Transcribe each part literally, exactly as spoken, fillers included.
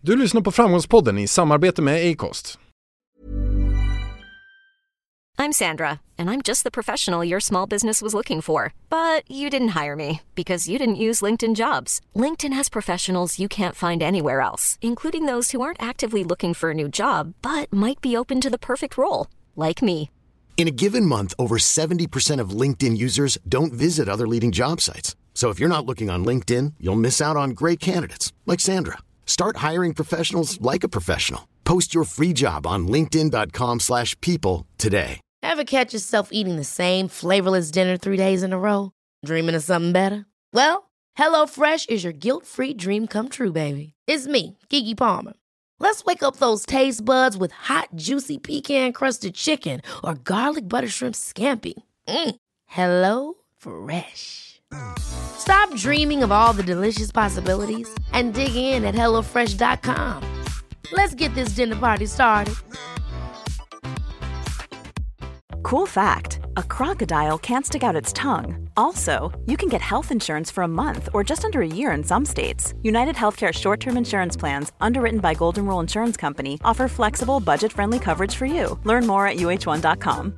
Du lyssnar på Framgångspodden i samarbete med Acast. I'm Sandra, and I'm just the professional your small business was looking for. But you didn't hire me because you didn't use LinkedIn Jobs. LinkedIn has professionals you can't find anywhere else, including those who aren't actively looking for a new job, but might be open to the perfect role, like me. In a given month, over seventy percent of LinkedIn users don't visit other leading job sites. So if you're not looking on LinkedIn, you'll miss out on great candidates like Sandra. Start hiring professionals like a professional. Post your free job on linkedin dot com slash people today. Ever catch yourself eating the same flavorless dinner three days in a row? Dreaming of something better? Well, HelloFresh is your guilt-free dream come true, baby. It's me, Keke Palmer. Let's wake up those taste buds with hot, juicy pecan-crusted chicken or garlic butter shrimp scampi. Mm. Hello Fresh. Stop dreaming of all the delicious possibilities and dig in at hello fresh dot com. Let's get this dinner party started. Cool fact, a crocodile can't stick out its tongue. Also, you can get health insurance for a month or just under a year in some states. United Healthcare short-term insurance plans, underwritten by Golden Rule Insurance Company, offer flexible, budget-friendly coverage for you. Learn more at u h one dot com.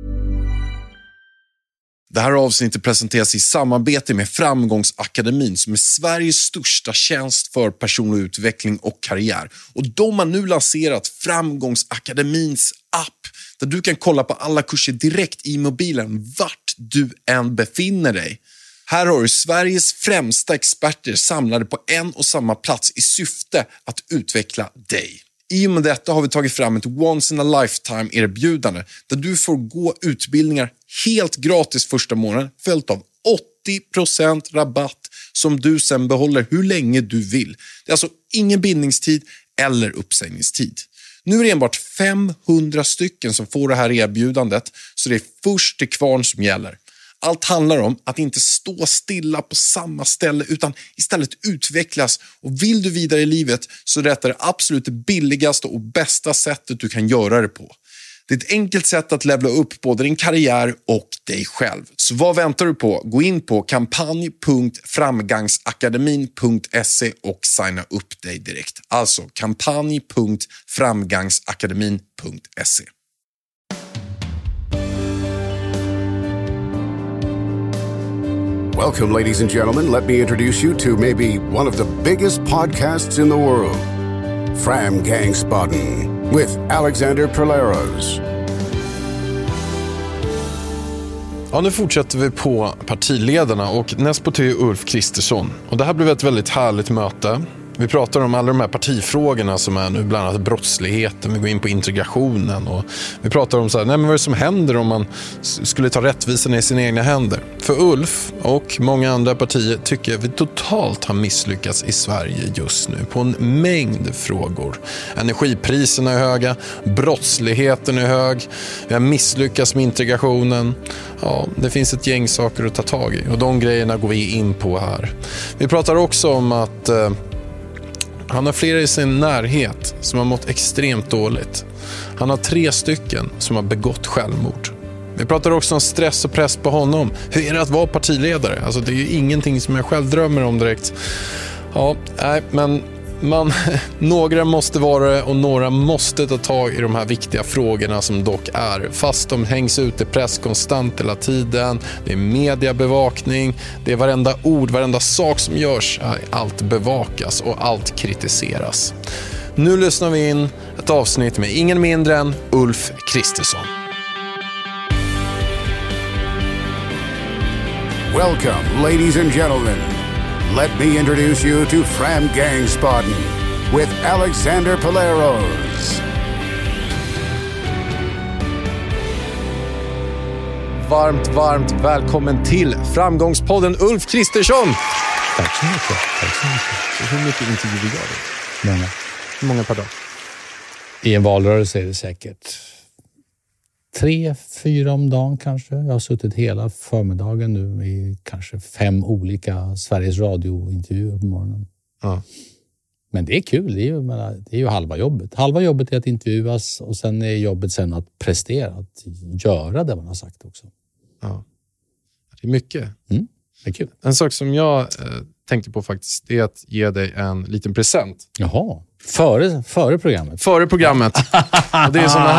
Det här avsnittet presenteras i samarbete med Framgångsakademin som är Sveriges största tjänst för personlig utveckling och karriär. Och de har nu lanserat Framgångsakademins app där du kan kolla på alla kurser direkt i mobilen vart du än befinner dig. Här har du Sveriges främsta experter samlade på en och samma plats i syfte att utveckla dig. I och med detta har vi tagit fram ett once in a lifetime erbjudande där du får gå utbildningar helt gratis första månaden följt av åttio procent rabatt som du sen behåller hur länge du vill. Det är alltså ingen bindningstid eller uppsägningstid. Nu är det enbart femhundra stycken som får det här erbjudandet så det är först till kvarn som gäller. Allt handlar om att inte stå stilla på samma ställe utan istället utvecklas. Och vill du vidare i livet så är det absolut det billigaste och bästa sättet du kan göra det på. Det är ett enkelt sätt att levla upp både din karriär och dig själv. Så vad väntar du på? Gå in på kampanj punkt framgangsakademin punkt se och signa upp dig direkt. Alltså kampanj punkt framgangsakademin punkt se. Welcome, ladies and gentlemen. Let me introduce you to maybe one of the biggest podcasts in the world, Framgångsbodden, with Alexander Perleros. Ja, nu fortsätter vi på partiledarna och näst på tur är Ulf Kristersson. Och det här blev ett väldigt härligt möte. Vi pratar om alla de här partifrågorna som är nu, bland annat brottsligheten, vi går in på integrationen och vi pratar om så här, nej men vad är det som händer om man skulle ta rättvisan i sina egna händer? För Ulf och många andra partier tycker vi totalt har misslyckats i Sverige just nu på en mängd frågor. Energipriserna är höga, brottsligheten är hög, vi har misslyckats med integrationen. Ja, det finns ett gäng saker att ta tag i och de grejerna går vi in på här. Vi pratar också om att eh, han har flera i sin närhet som har mått extremt dåligt. Han har tre stycken som har begått självmord. Vi pratar också om stress och press på honom. Hur är det att vara partiledare? Alltså det är ju ingenting som jag själv drömmer om direkt. Ja, nej, men man, några måste vara det och några måste ta tag i de här viktiga frågorna som dock är. Fast de hängs ut i press konstant hela tiden. Det är mediebevakning. Det är varenda ord, varenda sak som görs. Allt bevakas och allt kritiseras. Nu lyssnar vi in ett avsnitt med ingen mindre än Ulf Kristersson. Welcome, ladies and gentlemen. Let me introduce you to Framgångsbodden with Alexander Perleros. Varmt, varmt välkommen till Framgångspodden Ulf Kristersson. Tack så mycket. Tack så mycket. Hur mycket intervjuer gör du? Många. Hur många per dag? I en valrörelse är det säkert tre, fyra om dagen kanske. Jag har suttit hela förmiddagen nu i kanske fem olika Sveriges Radio-intervjuer på morgonen. Ja. Men det är kul. Det är, ju, det är ju halva jobbet. Halva jobbet är att intervjuas och sen är jobbet sen att prestera. Att göra det man har sagt också. Ja. Det är mycket. Mm, det är kul. En sak som jag eh, tänkte på faktiskt, det är att ge dig en liten present. Jaha, före, före programmet. Före programmet. Och det är såna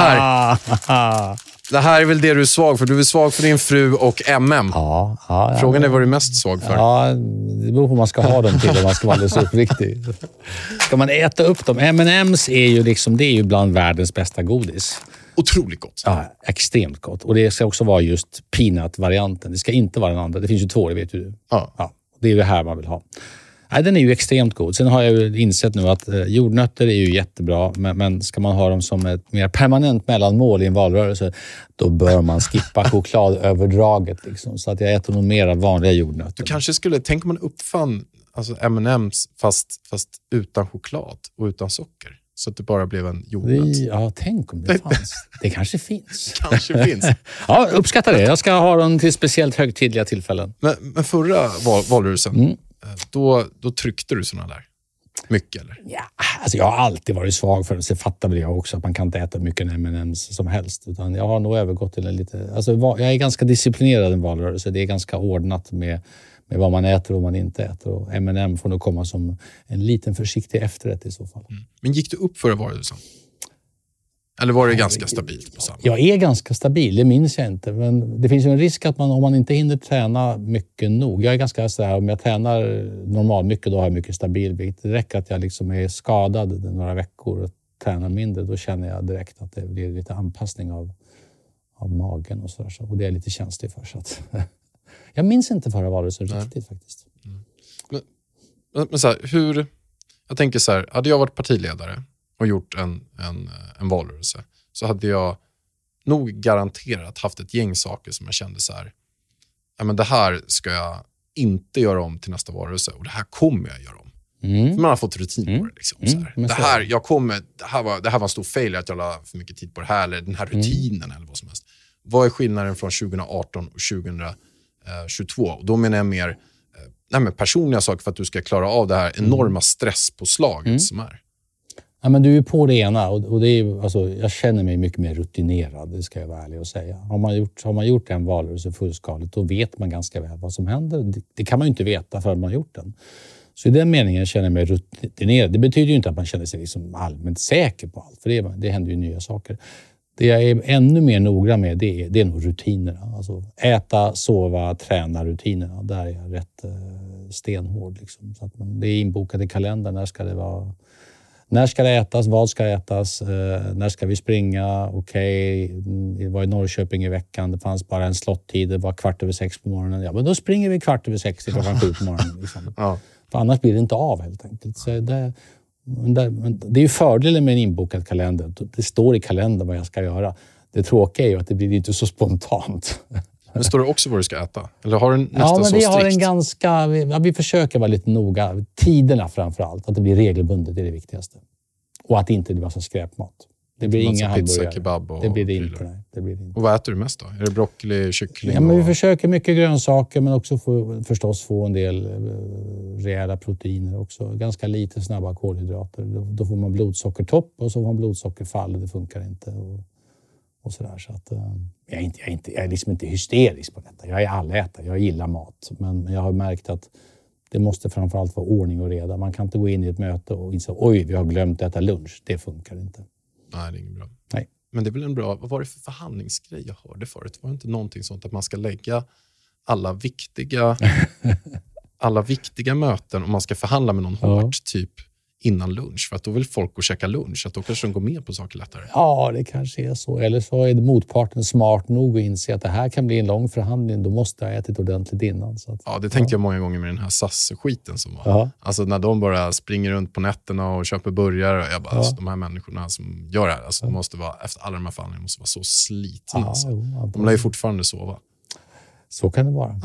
här. Det här är väl det du är svag för. Du är svag för din fru och M M. Ja, ja, ja. Frågan är vad du är mest svag för. Ja, det beror på vad man ska ha dem till om man ska vara alldeles uppriktig. Ska man äta upp dem? M and M's är ju liksom, det är ju bland världens bästa godis. Otroligt gott. Ja, extremt gott. Och det ska också vara just peanut-varianten. Det ska inte vara den andra. Det finns ju två, det vet du. Ja. Ja, det är det här man vill ha. Nej, den är ju extremt god. Sen har jag ju insett nu att eh, jordnötter är ju jättebra, men, men ska man ha dem som ett mer permanent mellanmål i en valrörelse, då bör man skippa chokladöverdraget. Liksom, så att jag äter nog mer av vanliga jordnötter. Du kanske skulle, tänk om man uppfann alltså M and M's fast, fast utan choklad och utan socker. Så att det bara blev en jordnöt. Ja, tänk om det fanns. Det kanske finns. Kanske finns. Ja, uppskattar det. Jag ska ha dem till speciellt högtidliga tillfällen. Men, men förra val, valrörelsen, Mm. då, då tryckte du såna där. Mycket, eller? Ja, alltså jag har alltid varit svag för det. Så fattar väl jag också att man kan inte äta mycket M and M's som helst. Utan jag har nog övergått till en lite... Alltså jag är ganska disciplinerad i en valrörelse. Det är ganska ordnat med, med vad man äter och vad man inte äter. Och M and M får nog komma som en liten försiktig efterrätt i så fall. Mm. Men gick du upp förra valrörelsen? Eller var det ganska stabilt på samma? Jag är ganska stabil, det minns jag inte. Men det finns ju en risk att man, om man inte hinner träna mycket nog. Jag är ganska sådär, om jag tränar normalt mycket, då har jag mycket stabil vikt. Det räcker att jag liksom är skadad några veckor och tränar mindre. Då känner jag direkt att det blir lite anpassning av, av magen och sådär. Och det är jag lite känslig för. Så att jag minns inte förra valrörelsen riktigt faktiskt. Mm. Men, men så här, hur... Jag tänker så här, hade jag varit partiledare och gjort en, en, en valrörelse, så hade jag nog garanterat haft ett gäng saker som jag kände så här, ja, men det här ska jag inte göra om till nästa valrörelse, och det här kommer jag göra om. Mm. För man har fått rutin mm. på det. Liksom, så här. Mm, det, här, jag kommer, det, här var, det här var en stor fail att jag la för mycket tid på det här, eller den här rutinen mm. eller vad som helst. Vad är skillnaden från tjugo arton och tjugo tjugotvå? Och då menar jag mer eh, nej, men personliga saker för att du ska klara av det här enorma stresspåslaget mm. som är. Ja, men du är på det ena, och, och det är, alltså, jag känner mig mycket mer rutinerad, det ska jag vara ärlig och säga. Har man gjort, har man gjort en valrörelse fullskaligt, då vet man ganska väl vad som händer. Det, det kan man ju inte veta förrän man har gjort den. Så i den meningen känner jag mig rutinerad. Det betyder ju inte att man känner sig liksom allmänt säker på allt, för det, det händer ju nya saker. Det jag är ännu mer noggrann med, det är, det är nog rutinerna. Alltså äta, sova, träna rutinerna. Där är jag rätt eh, stenhård. Liksom. Så att man, det är inbokat i kalendern. När ska det vara... När ska det ätas? Vad ska ätas? Eh, när ska vi springa? Okej, okay. Det var i Norrköping i veckan. Det fanns bara en slottid. Det var kvart över sex på morgonen. Ja, men då springer vi kvart över sex till klockan sju på morgonen. Liksom. Ja. För annars blir det inte av helt enkelt. Så det, det är ju fördelen med en inbokad kalender. Det står i kalendern vad jag ska göra. Det tråkiga är ju att det blir inte så spontant. Men står det också vad du ska äta? Eller har du nästan ja, men så vi strikt? har en ganska, vi, vi försöker vara lite noga. Tiderna framför allt. Att det blir regelbundet, det är det viktigaste. Och att det inte blir massa skräpmat. Det blir inga hamburgare. Pizza, kebab och det blir det inte, nej. Det blir det inte. Och vad äter du mest då? Är det broccoli, kyckling? Ja, men vi och... försöker mycket grönsaker, men också få, förstås få en del rejäla proteiner också. Ganska lite snabba kolhydrater. Då, då får man blodsockertopp och så får man blodsockerfall. Det funkar inte. Och, och sådär. Så att, jag, är inte, jag, är inte, jag är liksom inte hysterisk på detta. Jag är allätare. Jag gillar mat. Men jag har märkt att det måste framförallt vara ordning och reda. Man kan inte gå in i ett möte och inse oj, vi har glömt att äta lunch. Det funkar inte. Nej, det är inget bra. Nej. Men det är väl en bra... Vad var det för förhandlingsgrej jag hörde förut? Var det inte någonting sånt att man ska lägga alla viktiga alla viktiga möten, om man ska förhandla med någon ja. hårt typ innan lunch, för att då vill folk gå och käka lunch, att då kanske de går med på saker lättare. Ja, det kanske är så. Eller så är det motparten smart nog att inse att det här kan bli en lång förhandling. Då måste jag ätit ordentligt innan. Så att, ja, det tänkte ja. jag många gånger med den här S A S-skiten som var. Ja. Alltså när de bara springer runt på nätterna och köper burgare. Jag bara, ja. alltså, de här människorna som gör det här, alltså, ja. de måste vara, efter alla de här förhandlingarna, måste vara så slitna. Ja, alltså. jo, de lär ju fortfarande sova. Så kan det vara.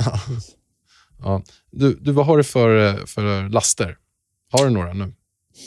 ja. Du, du, vad har du för, för laster? Har du några nu?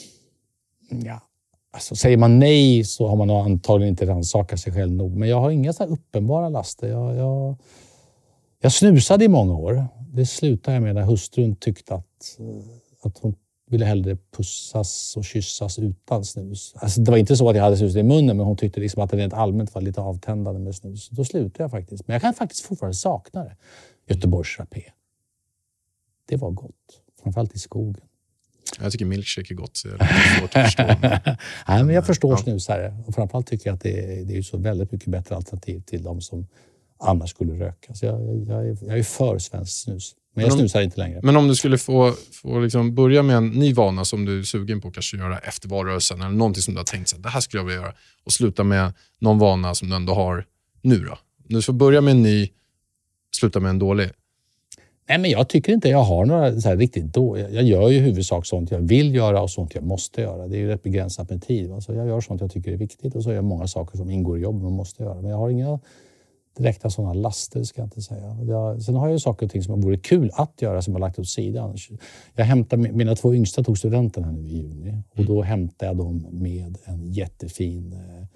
Ja, alltså säger man nej så har man antagligen inte rannsakat sig själv nog. Men jag har inga så här uppenbara laster. Jag, jag, jag snusade i många år. Det slutade jag med när hustrun tyckte att, att hon ville hellre pussas och kyssas utan snus. Alltså det var inte så att jag hade snus i munnen, men hon tyckte liksom att det rent allmänt var lite avtändande med snus. Då slutade jag faktiskt. Men jag kan faktiskt fortfarande sakna det. Göteborgs rapé. Det var gott. Framförallt i skogen. Jag tycker milkshake är gott, så jag är svårt att förstå. Nej, men jag förstår ja. snusare. Och framförallt tycker jag att det är, det är så väldigt mycket bättre alternativ till de som annars skulle röka. Så jag, jag, jag, är, jag är för svensk snus. Men jag men om, snusar inte längre. Men om du skulle få, få liksom börja med en ny vana som du är sugen på att kanske göra efter valrörelsen, eller någonting som du har tänkt sig, det här skulle jag vilja göra, och sluta med någon vana som du ändå har nu då. Du får börja med en ny, sluta med en dålig. Nej, men jag tycker inte jag har några så här riktigt då. Jag gör ju i huvudsak sånt jag vill göra och sånt jag måste göra. Det är ju rätt begränsat med tid. Alltså jag gör sånt jag tycker är viktigt, och så gör jag många saker som ingår i jobb man måste göra. Men jag har inga direkta sådana laster, ska jag inte säga. Jag, sen har jag ju saker och ting som vore kul att göra som jag har lagt åt sidan. Jag hämtar, mina två yngsta tog studenten här nu i juni, och då hämtar jag dem med en jättefin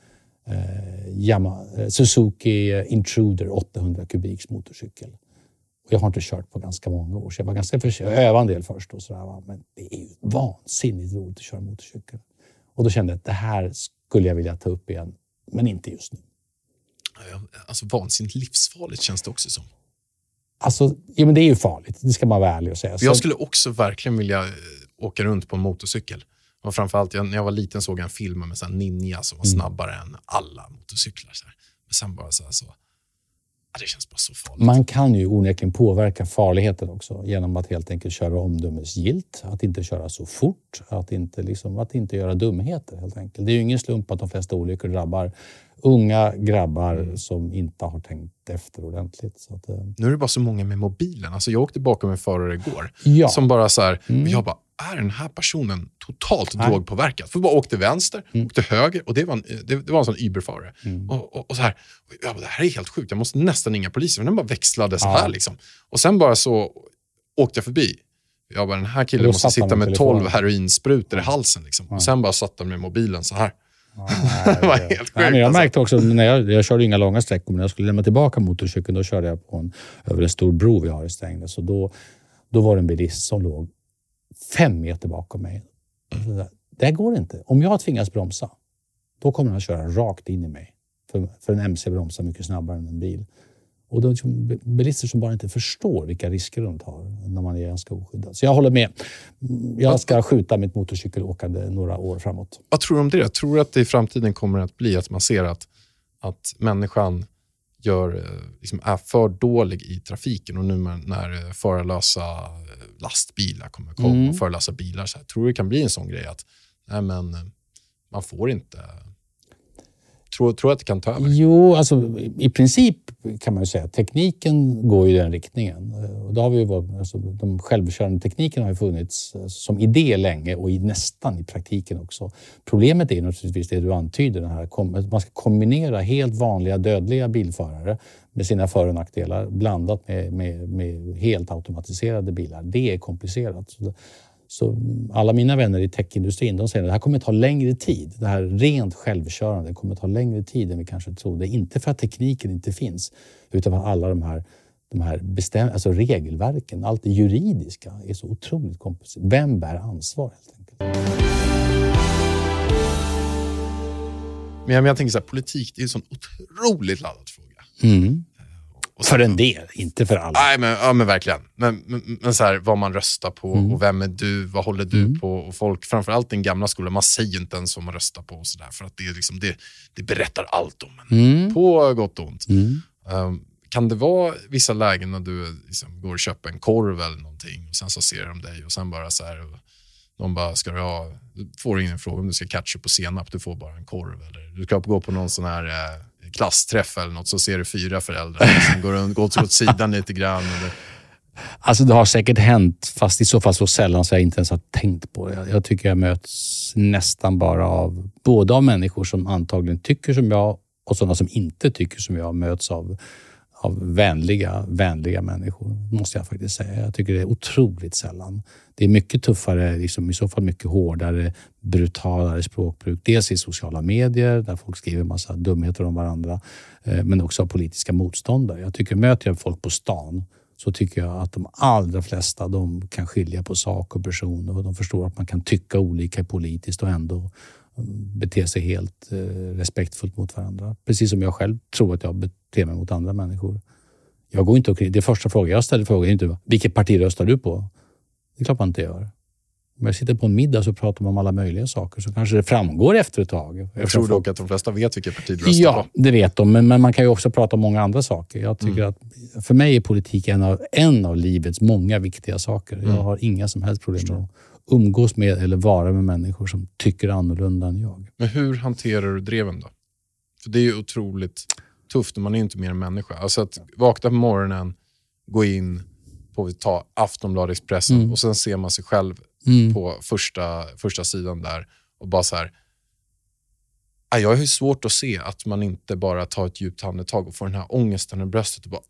eh, Yamaha, Suzuki Intruder åttahundra kubiks motorcykel. Och jag har inte kört på ganska många år, så jag var ganska försökt. Jag övade en del först och sådär, va? Men det är ju vansinnigt roligt att köra motorcykel. Och då kände jag att det här skulle jag vilja ta upp igen, men inte just nu. Alltså vansinnigt livsfarligt känns det också som. Alltså, ja, men det är ju farligt. Det ska man vara ärlig och säga. Jag skulle också verkligen vilja åka runt på en motorcykel. Och framförallt, jag, när jag var liten såg jag en film med en ninja som var snabbare mm. än alla motorcyklar. Så här. Men sen bara så här, så... Ja, det känns bara så farligt. Man kan ju onekligen påverka farligheten också genom att helt enkelt köra omdömesgillt, att inte köra så fort, att inte, liksom, att inte göra dumheter helt enkelt. Det är ju ingen slump att de flesta olyckor drabbar unga grabbar mm. som inte har tänkt efter ordentligt. Så att, eh... Nu är det bara så många med mobilen. Alltså jag åkte bakom en förare igår ja. som bara så här, mm. jag bara, är den här personen totalt Nej. drogpåverkad? För bara åkte vänster, mm. åkte höger, och det var en, det, det var en sån Uber-förare. Mm. Och, och, och så här, jag bara, det här är helt sjukt, jag måste nästan ringa polisen. Men den bara växlade så ja. här liksom. Och sen bara så åkte jag förbi. Jag bara, den här killen måste sitta med tolv heroinsprutor i halsen liksom. Ja. Och sen bara satt han med mobilen så här. Ja, nej, det var helt sjukt. Nej, men jag märkte också, när jag, jag körde inga långa sträckor, men när jag skulle lämna tillbaka motorcykeln, då körde jag på en, över en stor bro vi har i Strängnäs. Så då, då var det en bilist som låg fem meter bakom mig. Mm. Det går inte. Om jag tvingas bromsa, då kommer han köra rakt in i mig. För, för en M C bromsar mycket snabbare än en bil. Och då är det bilister som bara inte förstår vilka risker de tar när man är ganska oskyddad. Så jag håller med. Jag ska skjuta mitt motorcykelåkande några år framåt. Vad tror du om det? Jag tror att det i framtiden kommer att bli att man ser att, att människan gör, liksom, är för dålig i trafiken. Och nu när förarlösa lastbilar kommer komma mm. och förarlösa bilar, så här, tror du det kan bli en sån grej att nej, men, man får inte... Tror, tror att det kan ta över? Jo, alltså i princip kan man ju säga att tekniken går i den riktningen. Och då har vi ju varit, alltså, de självkörande tekniken har ju funnits som idé länge och i, nästan i praktiken också. Problemet är naturligtvis det du antyder, den här, man ska kombinera helt vanliga dödliga bilförare med sina för- och nackdelar blandat med, med, med helt automatiserade bilar. Det är komplicerat. Så Så alla mina vänner i techindustrin, de säger att det här kommer att ta längre tid. Det här rent självkörande kommer att ta längre tid än vi kanske trodde. Inte för att tekniken inte finns, utan för att alla de här, de här bestäm- alltså regelverken, allt det juridiska är så otroligt komplicerat. Vem bär ansvar helt enkelt? Men jag tänker så här, politik, det är en sån otroligt laddad fråga. Mm. Och för en del, inte för alla. Nej, men, ja, men verkligen. Men, men, men så här, vad man röstar på mm. och vem är du, vad håller du mm. på? Och folk, framförallt den gamla skolan, man säger inte ens vad man röstar på och så där, för att det, är liksom, det, det berättar allt om en. Mm. På gott och ont. Mm. Um, kan det vara vissa lägen när du liksom går och köper en korv eller någonting och sen så ser de dig och sen bara så här, och de bara, ska du ha, du får ingen fråga om du ska ketchup på senap, du får bara en korv, eller du ska gå på någon sån här eh, klassträff eller något, så ser du fyra föräldrar som går, går åt sidan lite grann. Eller... Alltså det har säkert hänt, fast i så fall så sällan så jag inte ens har tänkt på det. Jag, jag tycker jag möts nästan bara av, både av människor som antagligen tycker som jag och sådana som inte tycker som jag, möts av, av vänliga, vänliga människor, måste jag faktiskt säga. Jag tycker det är otroligt sällan. Det är mycket tuffare, liksom, i så fall mycket hårdare, brutalare språkbruk. Dels i sociala medier där folk skriver en massa dumheter om varandra, eh, men också av politiska motståndare. Jag tycker, möter jag folk på stan, så tycker jag att de allra flesta, de kan skilja på sak och person, och de förstår att man kan tycka olika politiskt och ändå bete sig helt eh, respektfullt mot varandra. Precis som jag själv tror att jag beter mig mot andra människor. Jag går inte och, det första frågan jag ställer frågan är inte vilket parti röstar du på? Det är klart man inte gör. Om jag sitter på en middag så pratar man om alla möjliga saker, så kanske det framgår efter ett tag. Jag tror dock att de flesta vet vilket parti du röstar ja, på. Ja, det vet de. Men, men man kan ju också prata om många andra saker. Jag tycker Mm. att för mig är politik en av, en av livets många viktiga saker. Mm. Jag har inga som helst problem med att umgås med eller vara med människor som tycker annorlunda än jag. Men hur hanterar du dreven då? För det är ju otroligt tufft när man är inte mer än människa. Alltså att vakna på morgonen, gå in på ta Aftonbladet Expressen Mm. och sen ser man sig själv Mm. på första, första sidan där och bara så här. "Ah, jag har ju svårt att se att man inte bara tar ett djupt andetag och får den här ångesten i bröstet och bara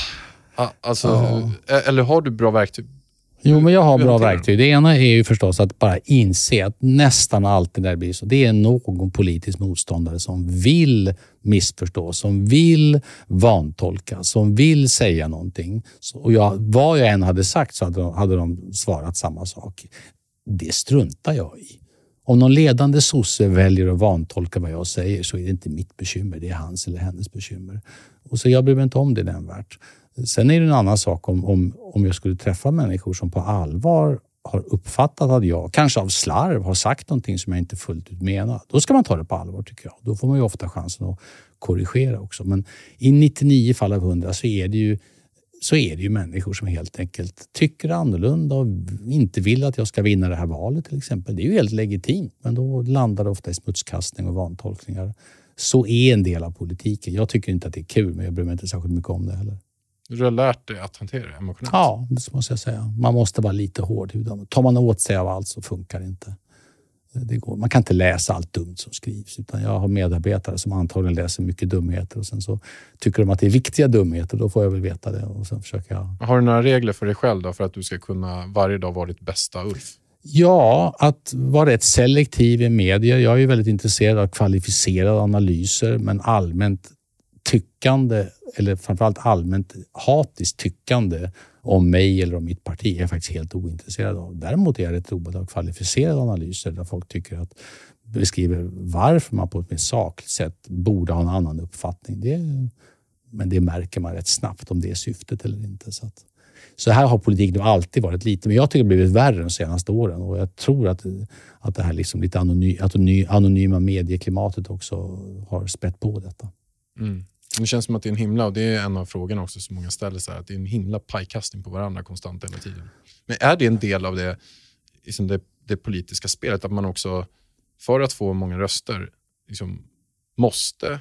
ah, ah, alltså, Ja. eller har du bra verktyg? Jo, men jag har Hur bra hanterar du verktyg. Det ena är ju förstås att bara inse att nästan alltid när det blir så, det är någon politisk motståndare som vill missförstå, som vill vantolka, som vill säga någonting. Så, och jag, vad jag än hade sagt så hade de, hade de svarat samma sak. Det struntar jag i. Om någon ledande sosse väljer att vantolka vad jag säger så är det inte mitt bekymmer, det är hans eller hennes bekymmer. Och så jag bryr mig inte om det nämnvärt. Sen är det en annan sak om, om, om jag skulle träffa människor som på allvar har uppfattat att jag, kanske av slarv, har sagt någonting som jag inte fullt ut menar. Då ska man ta det på allvar, tycker jag. Då får man ju ofta chansen att korrigera också. Men i nittionio fall av hundra så är det ju, så är det ju människor som helt enkelt tycker annorlunda och inte vill att jag ska vinna det här valet till exempel. Det är ju helt legitimt, men då landar det ofta i smutskastning och vantolkningar. Så är en del av politiken. Jag tycker inte att det är kul, men jag bryr mig inte särskilt mycket om det heller. Du har lärt dig att hantera det emotionellt? Ja, det måste jag säga. Man måste vara lite hårdhudad. Tar man åt sig av allt så funkar det inte. Det går. Man kan inte läsa allt dumt som skrivs, utan jag har medarbetare som antagligen läser mycket dumheter och sen så tycker de att det är viktiga dumheter, då får jag väl veta det och sen försöker jag... Har du några regler för dig själv då för att du ska kunna varje dag vara ditt bästa Ulf? Ja, att vara rätt selektiv i medier. Jag är ju väldigt intresserad av kvalificerade analyser, men allmänt tyckande, eller framförallt allmänt hatiskt tyckande om mig eller om mitt parti är jag faktiskt helt ointresserad av. Däremot är jag rätt road av kvalificerade analyser där folk tycker att beskriver varför man på ett mer sakligt sätt borde ha en annan uppfattning. Det, men det märker man rätt snabbt om det är syftet eller inte. Så, att, så här har politik nog alltid varit lite, men jag tycker det har blivit värre de senaste åren och jag tror att, att det här liksom lite anonym, anonyma medieklimatet också har spett på detta. Mm. Det känns som att det är en himla, och det är en av frågorna också som många ställer så här, att det är en himla pajkastning på varandra konstant hela tiden. Men är det en del av det, liksom det, det politiska spelet, att man också för att få många röster liksom, måste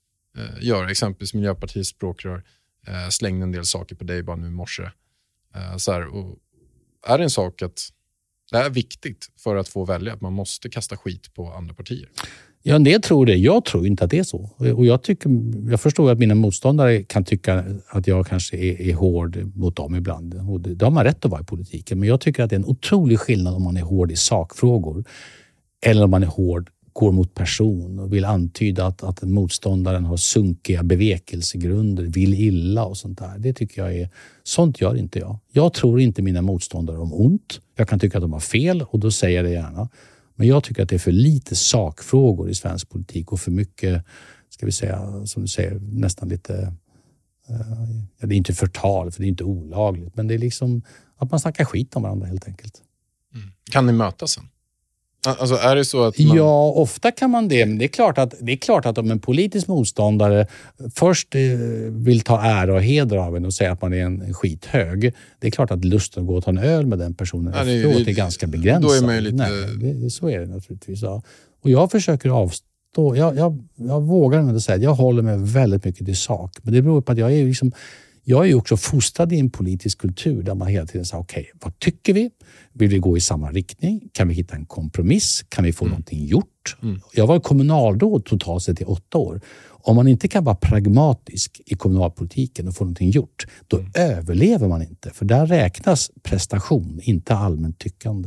eh, göra, exempelvis Miljöpartiets språkrör eh, slängde en del saker på dig bara nu i morse. Eh, så här, och är det en sak att det är viktigt för att få välja att man måste kasta skit på andra partier? Ja, det tror det. Jag tror inte att det är så. Och jag, tycker, jag förstår att mina motståndare kan tycka att jag kanske är, är hård mot dem ibland. Och det, det har man rätt att vara i politiken. Men jag tycker att det är en otrolig skillnad om man är hård i sakfrågor eller om man är hård, går mot person och vill antyda att, att motståndaren har sunkiga bevekelsegrunder, vill illa och sånt där. Det tycker jag är... Sånt gör inte jag. Jag tror inte mina motståndare om ont. Jag kan tycka att de har fel och då säger jag det gärna. Men jag tycker att det är för lite sakfrågor i svensk politik och för mycket, ska vi säga, som du säger, nästan lite... Ja, det är inte förtal, för det är inte olagligt. Men det är liksom att man snackar skit om varandra helt enkelt. Mm. Kan ni mötas sen? Alltså är det så att man... Ja, ofta kan man det. Men det är klart att, det är klart att om en politisk motståndare först vill ta ära och heder av en och säga att man är en skithög. Det är klart att lusten att gå och ta en öl med den personen ja, det, efteråt det, är ganska begränsad. Då är man ju lite... Nej, det, så är det naturligtvis. Ja. Och jag försöker avstå. Jag, jag, jag vågar inte säga att jag håller mig väldigt mycket till sak. Men det beror på att jag är liksom... Jag är ju också fostrad i en politisk kultur där man hela tiden säger okej, okay, vad tycker vi? Vill vi gå i samma riktning? Kan vi hitta en kompromiss? Kan vi få mm. någonting gjort? Mm. Jag var kommunalråd totalt sett i åtta år. Om man inte kan vara pragmatisk i kommunalpolitiken och få någonting gjort, då mm. överlever man inte. För där räknas prestation, inte allmänt tyckande.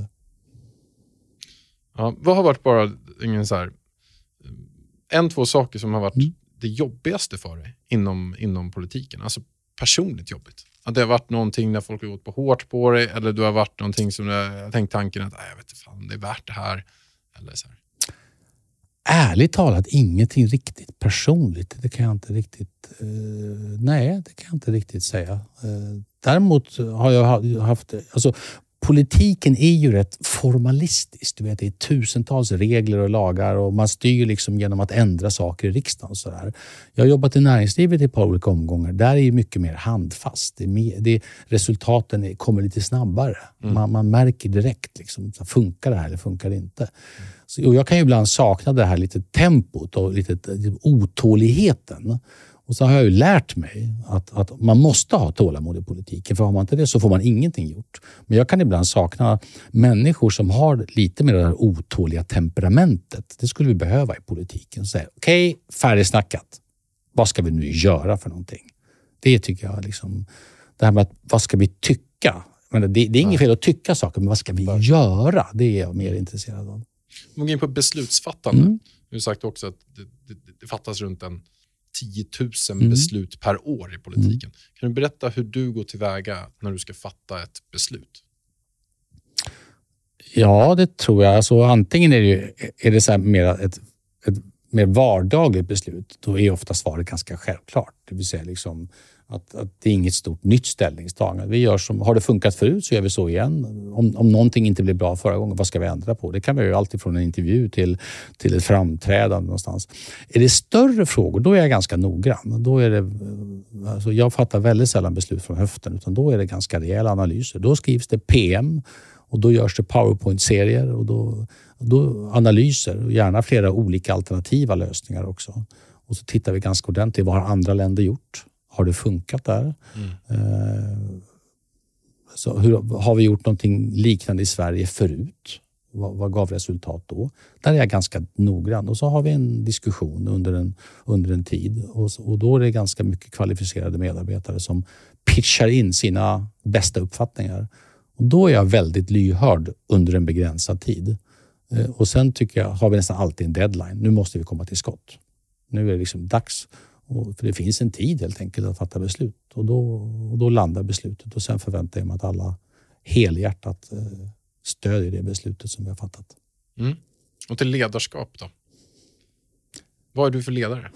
Ja, vad har varit bara ingen så här, en, två saker som har varit mm. det jobbigaste för dig inom, inom politiken? Alltså personligt jobbigt. Att det har varit någonting där folk har gått på hårt på dig, eller du har varit någonting som du har tänkt tanken att jag vet inte fan, det är värt det här. Eller så här. Ärligt talat, ingenting riktigt personligt. Det kan jag inte riktigt... Eh, nej, det kan jag inte riktigt säga. Eh, däremot har jag haft... Alltså, politiken är ju rätt formalistisk. Du vet, det är tusentals regler och lagar och man styr liksom genom att ändra saker i riksdagen och så där. Jag har jobbat i näringslivet i ett par olika omgångar. Där är ju mycket mer handfast. Det är mer, det, resultaten är, kommer lite snabbare. Mm. Man, man märker direkt liksom, funkar det här eller funkar det inte. Mm. Så, och jag kan ju ibland sakna det här lite tempot och lite, lite otåligheten. Och så har jag ju lärt mig att, att man måste ha tålamod i politiken. För har man inte det så får man ingenting gjort. Men jag kan ibland sakna människor som har lite mer det här otåliga temperamentet. Det skulle vi behöva i politiken. Säga, okej, okay, färdigsnackat. Vad ska vi nu göra för någonting? Det tycker jag liksom, det här med att vad ska vi tycka? Men det, det är inget fel att tycka saker, men vad ska vi Nej. göra? Det är jag mer intresserad av. Man går in på beslutsfattande. Mm. Du har sagt också att det, det, det fattas runt en tio tusen mm. beslut per år i politiken. Mm. Kan du berätta hur du går tillväga när du ska fatta ett beslut? Ja, det tror jag. Alltså, antingen är det, ju, är det så här mer ett, ett mer vardagligt beslut. Då är ofta svaret ganska självklart. Det vill säga liksom att, att det är inget stort nytt ställningstagande. Vi gör som, har det funkat förut så gör vi så igen. Om, om någonting inte blev bra förra gången, vad ska vi ändra på? Det kan vi ju alltid från en intervju till, till ett framträdande någonstans. Är det större frågor, då är jag ganska noggrann. Då är det, alltså jag fattar väldigt sällan beslut från höften, utan då är det ganska rejäla analyser. Då skrivs det P M och då görs det PowerPoint-serier och då, då analyser och gärna flera olika alternativa lösningar också. Och så tittar vi ganska ordentligt, vad har andra länder gjort? Har det funkat där? Mm. Eh, så hur, har vi gjort någonting liknande i Sverige förut? Vad, vad gav resultat då? Där är jag ganska noggrann. Och så har vi en diskussion under en, under en tid. Och, och då är det ganska mycket kvalificerade medarbetare som pitchar in sina bästa uppfattningar. Och då är jag väldigt lyhörd under en begränsad tid. Eh, och sen tycker jag, har vi nästan alltid en deadline. Nu måste vi komma till skott. Nu är det liksom dags. Och för det finns en tid helt enkelt att fatta beslut. Och då, och då landar beslutet. Och sen förväntar jag mig att alla helhjärtat eh, stödjer det beslutet som vi har fattat. Mm. Och till ledarskap då? Vad är du för ledare?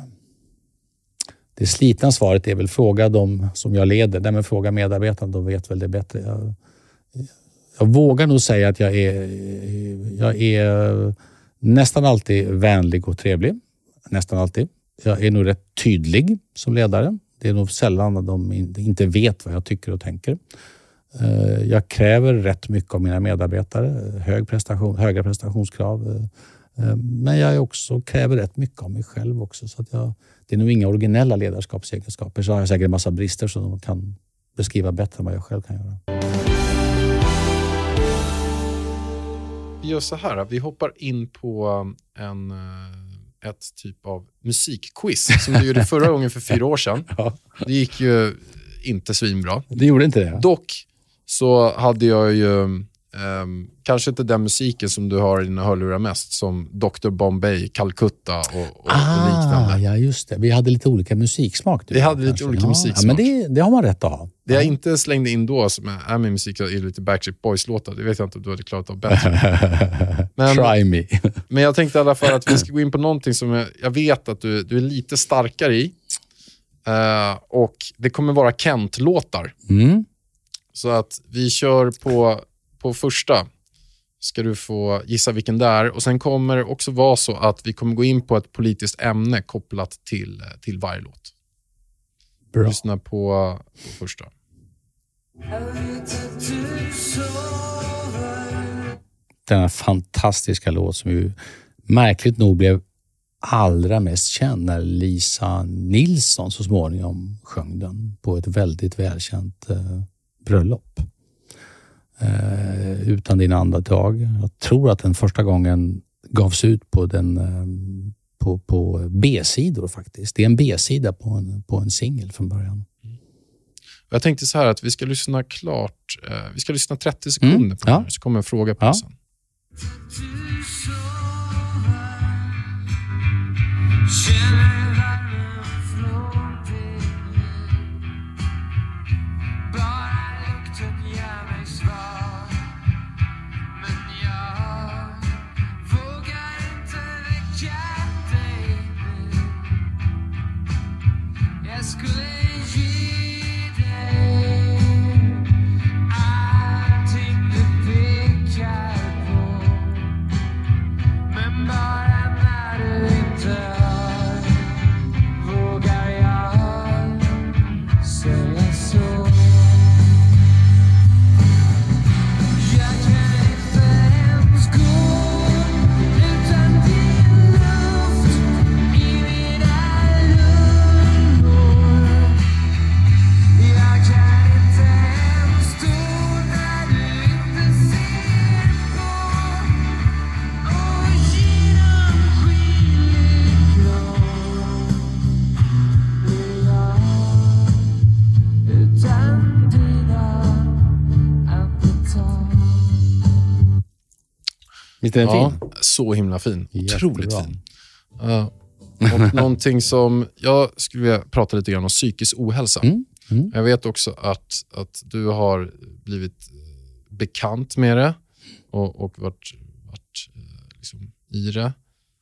Det slitna svaret är väl fråga de som jag leder. Därmed fråga medarbetarna, de vet väl det bättre. Jag, jag vågar nog säga att jag är, jag är nästan alltid vänlig och trevlig. Nästan alltid. Jag är nog rätt tydlig som ledare. Det är nog sällan att de inte vet vad jag tycker och tänker. Jag kräver rätt mycket av mina medarbetare. Hög prestation, höga prestationskrav. Men jag också kräver rätt mycket av mig själv också. Så att jag, det är nog inga originella ledarskapsegenskaper. Så har jag säkert en massa brister som de kan beskriva bättre än vad jag själv kan göra. Vi gör så här. Vi hoppar in på en... ett typ av musikquiz som du gjorde förra gången för fyra år sedan. Ja. Det gick ju inte svinbra. Det gjorde inte det. Dock så hade jag ju um, kanske inte den musiken som du har i dina hörlurar mest, som doktor Bombay, Calcutta och, och, ah, och liknande. Ja, just det. Vi hade lite olika musiksmak. Vi hade lite olika ja, musiksmak. Ja, men det, det har man rätt att ha. Det jag inte slängde in då som är min musik är lite Backstreet Boys-låtar. Det vet jag inte om du hade klarat av bättre. Men, Try me. Men jag tänkte i alla fall att vi ska gå in på någonting som jag, jag vet att du, du är lite starkare i. Uh, och det kommer vara Kent-låtar. Mm. Så att vi kör på, på första. Ska du få gissa vilken det är. Och sen kommer det också vara så att vi kommer gå in på ett politiskt ämne kopplat till, till varje låt. Bra. Lyssna på, på första. Denna fantastiska låt som ju märkligt nog blev allra mest känd när Lisa Nilsson så småningom sjöng den på ett väldigt välkänt eh, bröllop. Eh, utan din andetag. Jag tror att den första gången gavs ut på den eh, på, på B-sidor faktiskt. Det är en B-sida på en, på en singel från början. Mm. Jag tänkte så här att vi ska lyssna klart. Eh, vi ska lyssna trettio sekunder mm, på ja. den här, så kommer en fråga på ja. sen. Allting Visst är den ja, fin? Så himla fin. Otroligt Jättebra. fin. Ja. Och någonting som jag skulle vilja prata lite grann om psykisk ohälsa. Mm. Mm. Jag vet också att, att du har blivit bekant med det och, och varit, varit liksom i det.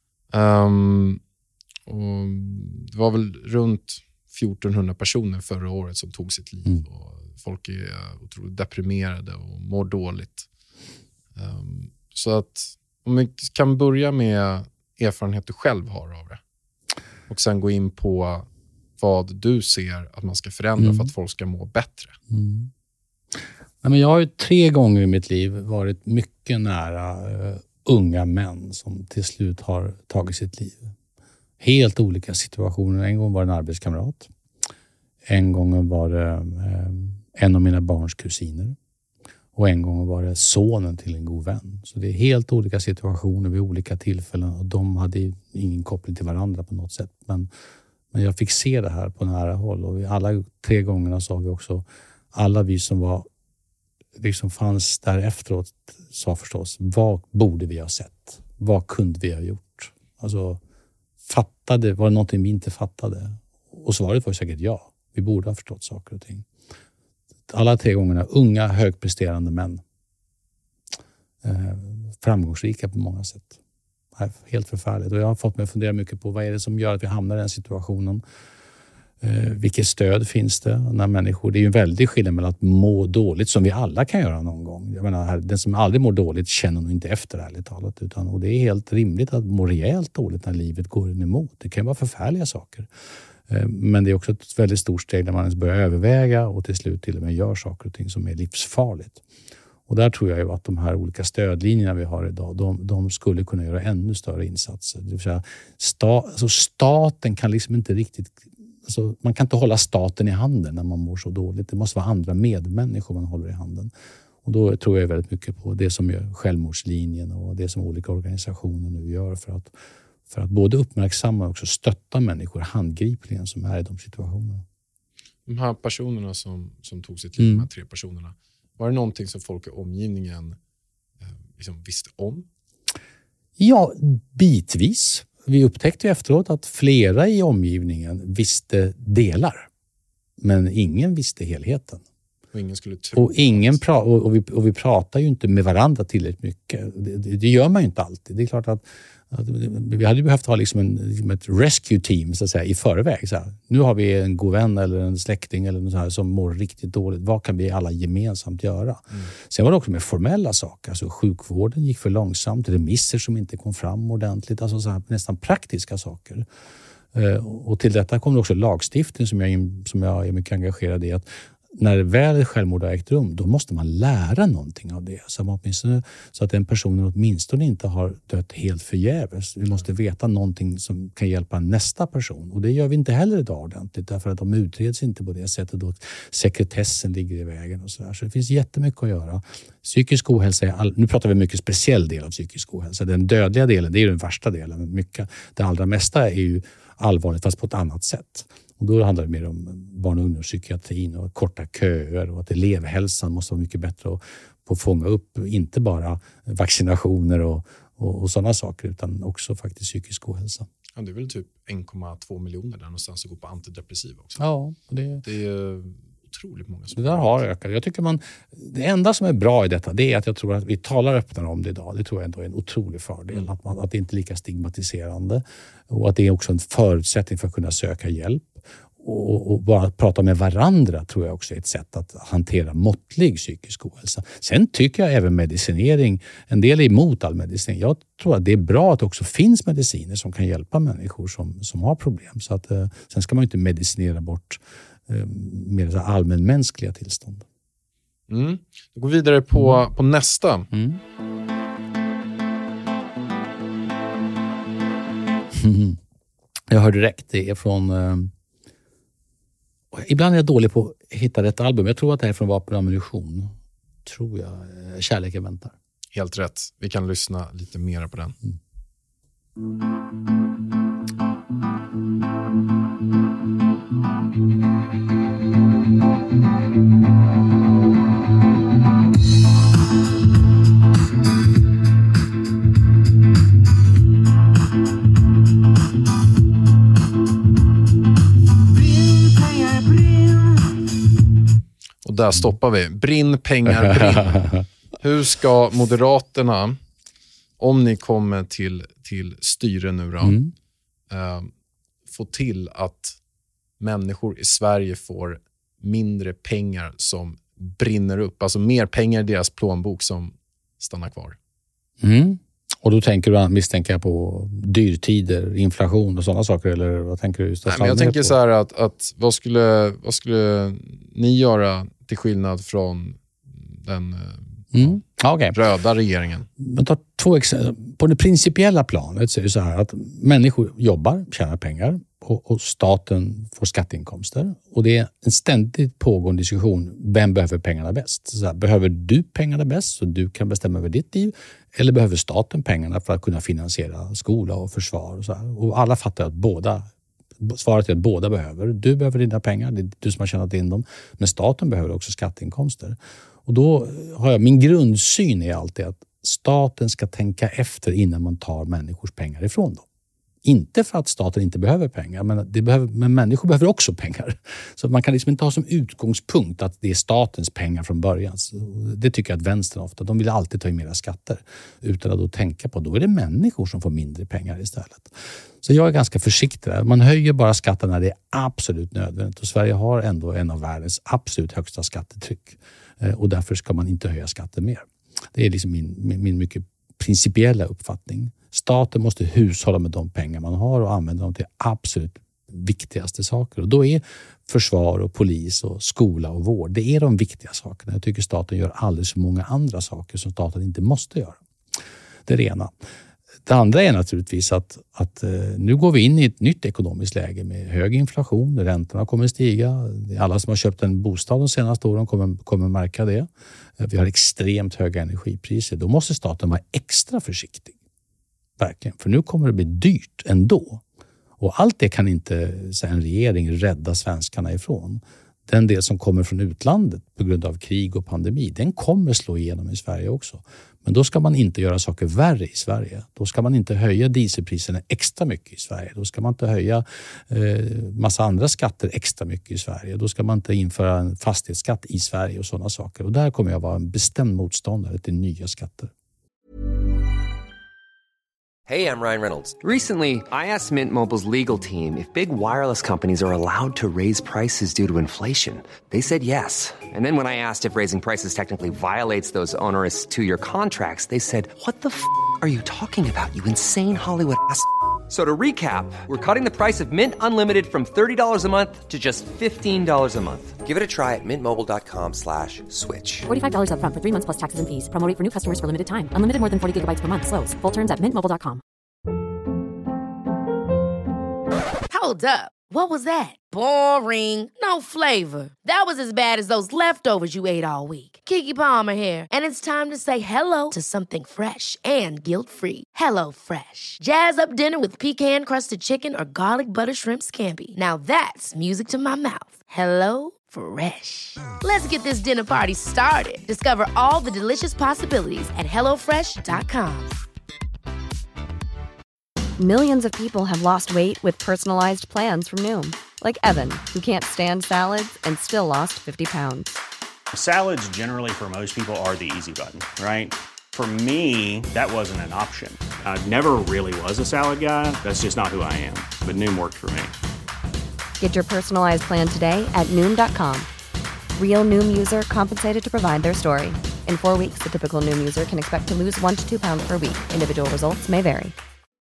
Um, och det var väl runt fjortonhundra personer förra året som tog sitt liv. Mm. Och folk är otroligt deprimerade och mår dåligt. Um, så att om vi kan börja med erfarenhet du själv har av det. Och sen gå in på vad du ser att man ska förändra mm. för att folk ska må bättre. Mm. Nej, men jag har ju tre gånger i mitt liv varit mycket nära uh, unga män som till slut har tagit sitt liv. Helt olika situationer. En gång var det en arbetskamrat. En gång var det uh, en av mina barns kusiner. Och en gång var det sonen till en god vän. Så det är helt olika situationer vid olika tillfällen. Och de hade ingen koppling till varandra på något sätt. Men, men jag fick se det här på nära håll. Och alla tre gångerna sa vi också, alla vi som var liksom fanns där efteråt sa förstås, vad borde vi ha sett? Vad kunde vi ha gjort? Alltså, fattade, var det någonting vi inte fattade? Och svaret var säkert ja. Vi borde ha förstått saker och ting. Alla tre gångerna unga, högpresterande män. Eh, framgångsrika på många sätt. Helt förfärligt. Och jag har fått mig att fundera mycket på vad är det som gör att vi hamnar i den situationen. Eh, vilket stöd finns det när människor... Det är ju en väldig skillnad mellan att må dåligt, som vi alla kan göra någon gång. Jag menar, den som aldrig mår dåligt känner nog inte efter, ärligt talat. Utan, och det är helt rimligt att må rejält dåligt när livet går en emot. Det kan vara förfärliga saker. Men det är också ett väldigt stort steg när man ens börjar överväga och till slut till och med gör saker och ting som är livsfarligt. Och där tror jag ju att de här olika stödlinjerna vi har idag, de, de skulle kunna göra ännu större insatser. Det vill säga, sta, alltså staten kan liksom inte riktigt... Alltså man kan inte hålla staten i handen när man mår så dåligt. Det måste vara andra medmänniskor man håller i handen. Och då tror jag väldigt mycket på det som gör Självmordslinjen och det som olika organisationer nu gör för att För att både uppmärksamma och också stötta människor handgripligen som är i de situationerna. De här personerna som, som tog sitt liv, mm. de här tre personerna. Var det någonting som folk i omgivningen eh, liksom visste om? Ja, bitvis. Vi upptäckte efteråt att flera i omgivningen visste delar. Men ingen visste helheten. Och ingen skulle tro. Och, ingen pra- och, och, vi, och vi pratar ju inte med varandra tillräckligt mycket. Det, det, det gör man ju inte alltid. Det är klart att vi hade behövt ha liksom en, liksom ett rescue team så att säga, i förväg. Så här. Nu har vi en god vän eller en släkting eller något så här som mår riktigt dåligt. Vad kan vi alla gemensamt göra? Mm. Sen var det också med formella saker. Alltså, sjukvården gick för långsamt. Remisser som inte kom fram ordentligt. Alltså så här, nästan praktiska saker. Uh, och till detta kommer också lagstiftning som jag, som jag är mycket engagerad i. Att när väl självmord har ägt rum, då måste man lära någonting av det. Så, åtminstone, så att den personen åtminstone inte har dött helt förgäves. Vi måste veta någonting som kan hjälpa nästa person. Och det gör vi inte heller idag ordentligt. Därför att de utreds inte på det sättet. Då sekretessen ligger i vägen och så där. Så det finns jättemycket att göra. Psykisk ohälsa är all, nu pratar vi en mycket speciell del av psykisk ohälsa. Den dödliga delen, det är ju den värsta delen. Men mycket, det allra mesta är ju allvarligt fast på ett annat sätt. Och då handlar det mer om barn- och ungdomspsykiatrin och korta köer och att elevhälsan måste vara mycket bättre och på att fånga upp inte bara vaccinationer och, och, och sådana saker utan också faktiskt psykisk ohälsa. Ja, det är väl typ en komma två miljoner där någonstans att gå på antidepressiva också. Ja, det, det är otroligt många som det där har ökat. Jag tycker man, det enda som är bra i detta det är att jag tror att vi talar öppnare om det idag. Det tror jag ändå är en otrolig fördel. Mm. Att, man, att det inte är lika stigmatiserande och att det är också en förutsättning för att kunna söka hjälp. Och, och bara prata med varandra tror jag också är ett sätt att hantera måttlig psykisk ohälsa. Sen tycker jag även medicinering, en del är emot all medicinering. Jag tror att det är bra att det också finns mediciner som kan hjälpa människor som, som har problem. Så att, eh, sen ska man ju inte medicinera bort eh, mer så allmänmänskliga tillstånd. Mm. Då går vi vidare på, mm. på nästa. Mm. Jag hör direkt, det är från... Eh, ibland är jag dålig på att hitta rätt album. Jag tror att det är från Vapen och ammunition. Tror jag. Kärleken väntar. Helt rätt. Vi kan lyssna lite mer på den. Mm. där stoppar vi. Brinn, pengar, brinn. Hur ska Moderaterna, om ni kommer till, till styre nu då, mm. eh, få till att människor i Sverige får mindre pengar som brinner upp, alltså mer pengar i deras plånbok som stannar kvar? Mm. Och då tänker du, misstänker jag på dyrtider, inflation och sådana saker, eller vad tänker du? Nej, men jag tänker på? så här att, att vad, skulle, vad skulle ni göra till skillnad från den mm. ja, okay. röda regeringen? Men ta två exempel. På det principiella planet så är det så här att människor jobbar, tjänar pengar och, och staten får skatteinkomster. Och det är en ständigt pågående diskussion, vem behöver pengarna bäst? Så här, behöver du pengarna bäst så du kan bestämma över ditt liv? Eller behöver staten pengarna för att kunna finansiera skola och försvar? Och, så här? Och alla fattar att båda, svaret är att båda behöver. Du behöver dina pengar, det är du som har tjänat in dem. Men staten behöver också skatteinkomster. Och då har jag, min grundsyn är alltid att staten ska tänka efter innan man tar människors pengar ifrån dem. Inte för att staten inte behöver pengar, men, det behöver, men människor behöver också pengar. Så man kan liksom inte ha som utgångspunkt att det är statens pengar från början. Så det tycker jag att vänstern ofta, de vill alltid ta in mera skatter. Utan att då tänka på, då är det människor som får mindre pengar istället. Så jag är ganska försiktig där. Man höjer bara skatten när det är absolut nödvändigt. Och Sverige har ändå en av världens absolut högsta skattetryck. Och därför ska man inte höja skatten mer. Det är liksom min, min, min mycket principiella uppfattning. Staten måste hushålla med de pengar man har och använda dem till absolut viktigaste saker. Och då är försvar och polis och skola och vård, det är de viktiga sakerna. Jag tycker staten gör alldeles för många andra saker som staten inte måste göra. Det är det ena. Det andra är naturligtvis att, att nu går vi in i ett nytt ekonomiskt läge med hög inflation, räntorna kommer att stiga. Alla som har köpt en bostad de senaste åren kommer, kommer märka det. Vi har extremt höga energipriser. Då måste staten vara extra försiktig. Verkligen, för nu kommer det bli dyrt ändå. Och allt det kan inte så en regering rädda svenskarna ifrån. Den del som kommer från utlandet på grund av krig och pandemi, den kommer slå igenom i Sverige också. Men då ska man inte göra saker värre i Sverige. Då ska man inte höja dieselpriserna extra mycket i Sverige. Då ska man inte höja eh, massa andra skatter extra mycket i Sverige. Då ska man inte införa en fastighetsskatt i Sverige och sådana saker. Och där kommer jag vara en bestämd motståndare till nya skatter. Hey, I'm Ryan Reynolds. Recently, I asked Mint Mobile's legal team if big wireless companies are allowed to raise prices due to inflation. They said yes. And then when I asked if raising prices technically violates those onerous two-year contracts, they said, what the f*** are you talking about, you insane Hollywood ass f- So to recap, we're cutting the price of Mint Unlimited from thirty dollars a month to just fifteen dollars a month. Give it a try at mintmobile.com slash switch. forty-five dollars up front for three months plus taxes and fees. Promo rate for new customers for limited time. Unlimited more than forty gigabytes per month. Slows full terms at mint mobile dot com. Hold up. What was that? Boring. No flavor. That was as bad as those leftovers you ate all week. Keke Palmer here. And it's time to say hello to something fresh and guilt-free. Hello Fresh. Jazz up dinner with pecan-crusted chicken or garlic butter shrimp scampi. Now that's music to my mouth. Hello Fresh. Let's get this dinner party started. Discover all the delicious possibilities at hello fresh dot com. Millions of people have lost weight with personalized plans from Noom. Like Evan, who can't stand salads and still lost fifty pounds. Salads generally for most people are the easy button, right? For me, that wasn't an option. I never really was a salad guy. That's just not who I am. But Noom worked for me. Get your personalized plan today at Noom dot com. Real Noom user compensated to provide their story. In four weeks, the typical Noom user can expect to lose one to two pounds per week. Individual results may vary.